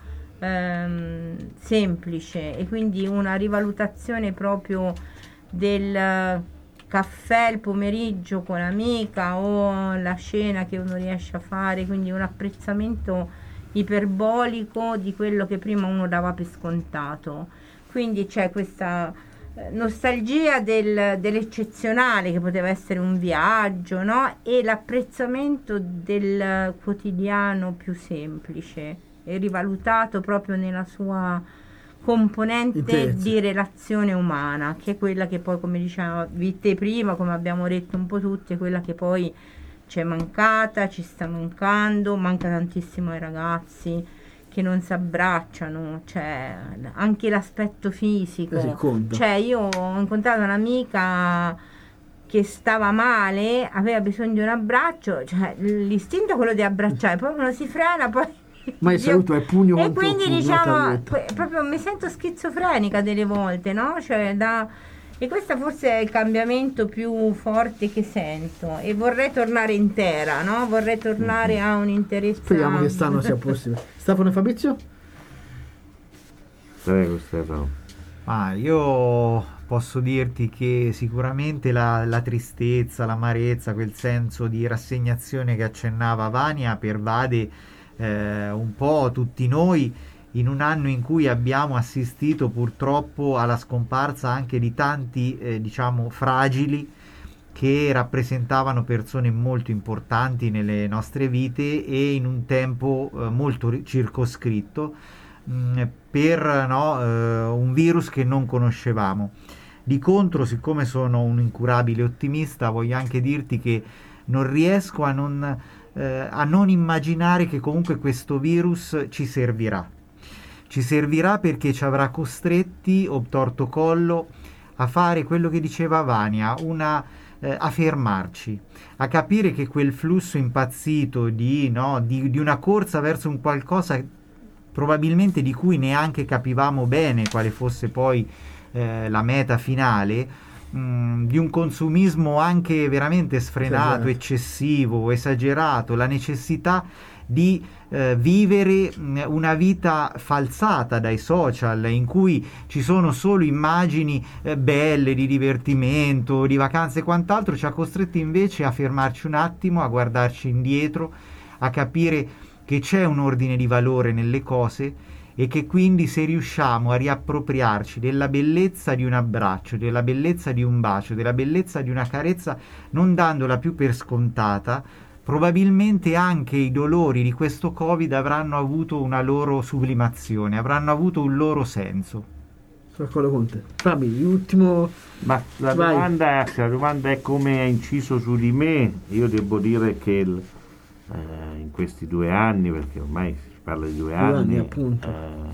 semplice, e quindi una rivalutazione proprio del caffè il pomeriggio con l'amica o la cena che uno riesce a fare, quindi un apprezzamento iperbolico di quello che prima uno dava per scontato. Quindi c'è questa nostalgia dell'eccezionale che poteva essere un viaggio, no? E l'apprezzamento del quotidiano più semplice e rivalutato proprio nella sua componente Interezza. di relazione umana, che è quella che poi, come dicevi te prima, come abbiamo detto un po' tutti, è quella che poi ci è mancata, ci sta mancando, manca tantissimo ai ragazzi che non si abbracciano, cioè anche l'aspetto fisico. Si conta. Cioè io ho incontrato un'amica che stava male, aveva bisogno di un abbraccio, cioè l'istinto è quello di abbracciare, poi uno si frena, poi Ma il saluto è pugno e contro quindi pugno, diciamo taglietta. proprio mi sento schizofrenica delle volte, no? Cioè e questo forse è il cambiamento più forte che sento, e vorrei tornare intera, no? Vorrei tornare a un interesse Speriamo che ampio. stanno sia possibile. Stefano e Fabrizio? Prego Stefano. Io posso dirti che sicuramente la tristezza, l'amarezza, quel senso di rassegnazione che accennava Vania pervade un po' tutti noi, in un anno in cui abbiamo assistito purtroppo alla scomparsa anche di tanti diciamo fragili che rappresentavano persone molto importanti nelle nostre vite e in un tempo molto circoscritto per un virus che non conoscevamo. Di contro, siccome sono un incurabile ottimista, voglio anche dirti che non riesco a non immaginare che comunque questo virus ci servirà. Ci servirà perché ci avrà costretti, obtorto collo, a fare quello che diceva Vania, a fermarci, a capire che quel flusso impazzito di una corsa verso un qualcosa probabilmente di cui neanche capivamo bene quale fosse poi la meta finale, di un consumismo anche veramente sfrenato, eccessivo, esagerato, la necessità di vivere una vita falsata dai social in cui ci sono solo immagini belle di divertimento, di vacanze e quant'altro, ci ha costretti invece a fermarci un attimo, a guardarci indietro, a capire che c'è un ordine di valore nelle cose e che quindi se riusciamo a riappropriarci della bellezza di un abbraccio, della bellezza di un bacio, della bellezza di una carezza, non dandola più per scontata, probabilmente anche i dolori di questo Covid avranno avuto una loro sublimazione, avranno avuto un loro senso. Sono d'accordo con te. Fabi, l'ultimo... Ma la domanda è come ha inciso su di me. Io devo dire che in questi 2 anni, perché ormai si parla di 2 anni, appunto.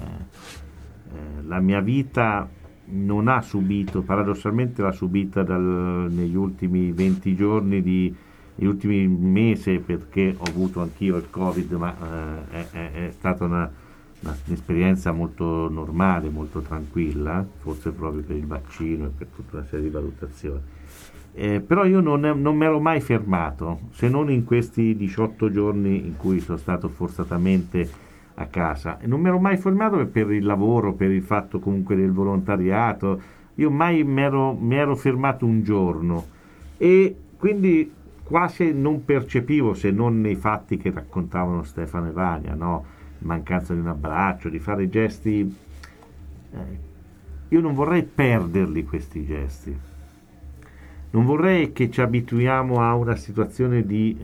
La mia vita non ha subito, paradossalmente l'ha subita negli ultimi 20 giorni negli ultimi mesi, perché ho avuto anch'io il Covid, ma è stata un'esperienza molto normale, molto tranquilla, forse proprio per il vaccino e per tutta una serie di valutazioni. Però io non mi ero mai fermato, se non in questi 18 giorni in cui sono stato forzatamente a casa. E non mi ero mai fermato per il lavoro, per il fatto comunque del volontariato. Io mai mi ero fermato un giorno, e quindi quasi non percepivo, se non nei fatti che raccontavano Stefano e Vania, no? Mancanza di un abbraccio, di fare gesti. Io non vorrei perderli questi gesti. Non vorrei che ci abituiamo a una situazione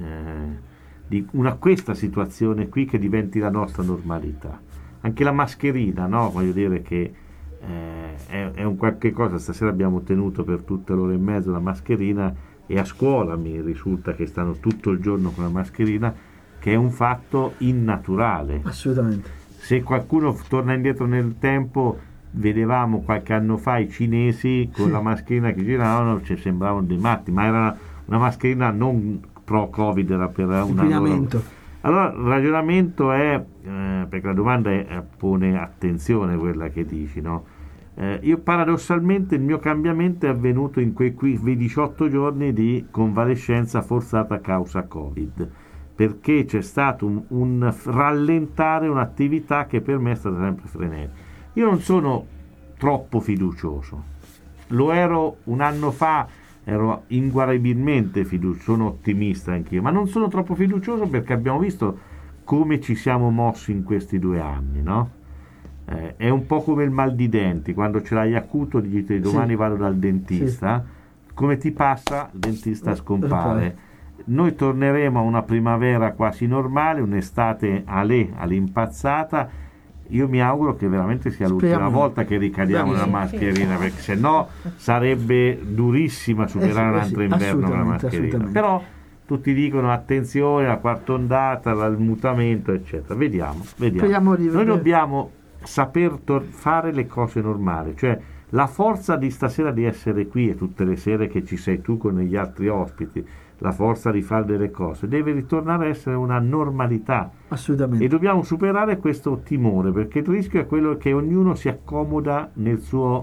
questa situazione qui che diventi la nostra normalità. Anche la mascherina, no? Voglio dire che è un qualche cosa. Stasera abbiamo tenuto per tutte l'ora e mezza la mascherina, e a scuola mi risulta che stanno tutto il giorno con la mascherina, che è un fatto innaturale. Assolutamente. Se qualcuno torna indietro nel tempo, vedevamo qualche anno fa i cinesi con la mascherina che giravano, ci sembravano dei matti, ma era una mascherina non pro Covid, era per inquinamento. Allora il ragionamento è, perché la domanda pone attenzione quella che dici, no? Io paradossalmente il mio cambiamento è avvenuto in quei 18 giorni di convalescenza forzata a causa Covid, perché c'è stato un rallentare un'attività che per me è stata sempre frenetica. Io non sono troppo fiducioso, lo ero un anno fa, ero inguaribilmente fiducioso, sono ottimista anch'io, ma non sono troppo fiducioso perché abbiamo visto come ci siamo mossi in questi 2 anni, no? È un po' come il mal di denti, quando ce l'hai acuto dici domani vado dal dentista, come ti passa il dentista scompare. Noi torneremo a una primavera quasi normale, un'estate all'impazzata. Io mi auguro che veramente sia l'ultima volta che ricadiamo nella mascherina, perché se no sarebbe durissima superare un altro inverno con la mascherina. Però tutti dicono attenzione alla quarta ondata, al mutamento, eccetera. Vediamo. Noi dobbiamo saper fare le cose normali, cioè la forza di stasera di essere qui, e tutte le sere che ci sei tu con gli altri ospiti, la forza di fare delle cose deve ritornare a essere una normalità. Assolutamente. E dobbiamo superare questo timore, perché il rischio è quello che ognuno si accomoda nella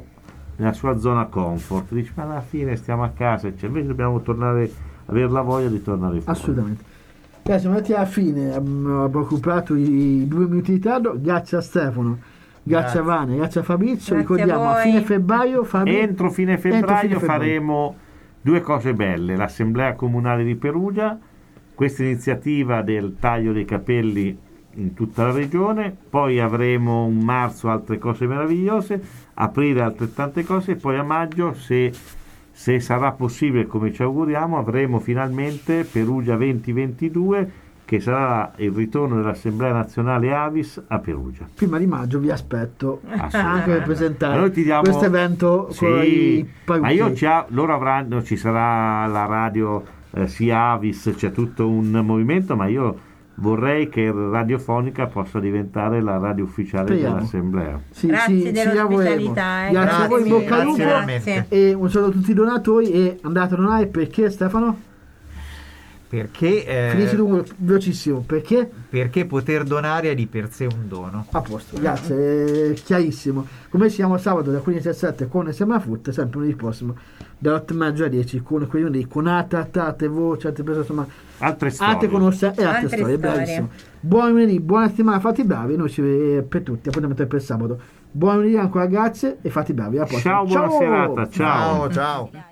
sua zona comfort, dice ma alla fine stiamo a casa, invece dobbiamo avere la voglia di tornare fuori. Assolutamente. Siamo arrivati alla fine, abbiamo occupato i 2 minuti di ritardo. Grazie a Stefano, grazie a Vania, grazie a Fabrizio. Grazie. Ricordiamo a fine febbraio entro fine febbraio faremo 2 cose belle: l'Assemblea Comunale di Perugia, questa iniziativa del taglio dei capelli in tutta la regione, poi avremo un marzo altre cose meravigliose, aprile altrettante cose, e poi a maggio, se sarà possibile come ci auguriamo, avremo finalmente Perugia 2022, che sarà il ritorno dell'Assemblea Nazionale Avis a Perugia. Prima di maggio vi aspetto anche per presentare Noi ti diamo- questo evento con i ma io parrucchieri. loro avranno, ci sarà la radio sia Avis, c'è tutto un movimento, ma io vorrei che Radiofonica possa diventare la radio ufficiale Speriamo. dell'Assemblea. Sì, Grazie ci dell'ospitalità, lavoreremo. Grazie a voi, in grazie bocca al mille, lupo. grazie. E un saluto a tutti i donatori e andate a donare perché, Stefano? Perché, Finisci tu velocissimo, perché poter donare è di per sé un dono. a posto, grazie, chiarissimo. Come siamo sabato da 15:17 con Sembra Foot, sempre lunedì prossimo dalle 8:30 alle 10 con quelli lunedì, con altre voci, altre persone, insomma Altre storie. altre conoscenze e altre Altre storie, storie. bravissimo. Buon lunedì, buona settimana, fatti bravi, noi ci vediamo per tutti, appuntamento per sabato. Buon lunedì ancora, grazie e fatti bravi, alla prossima. Ciao, buona serata, ciao. Ciao.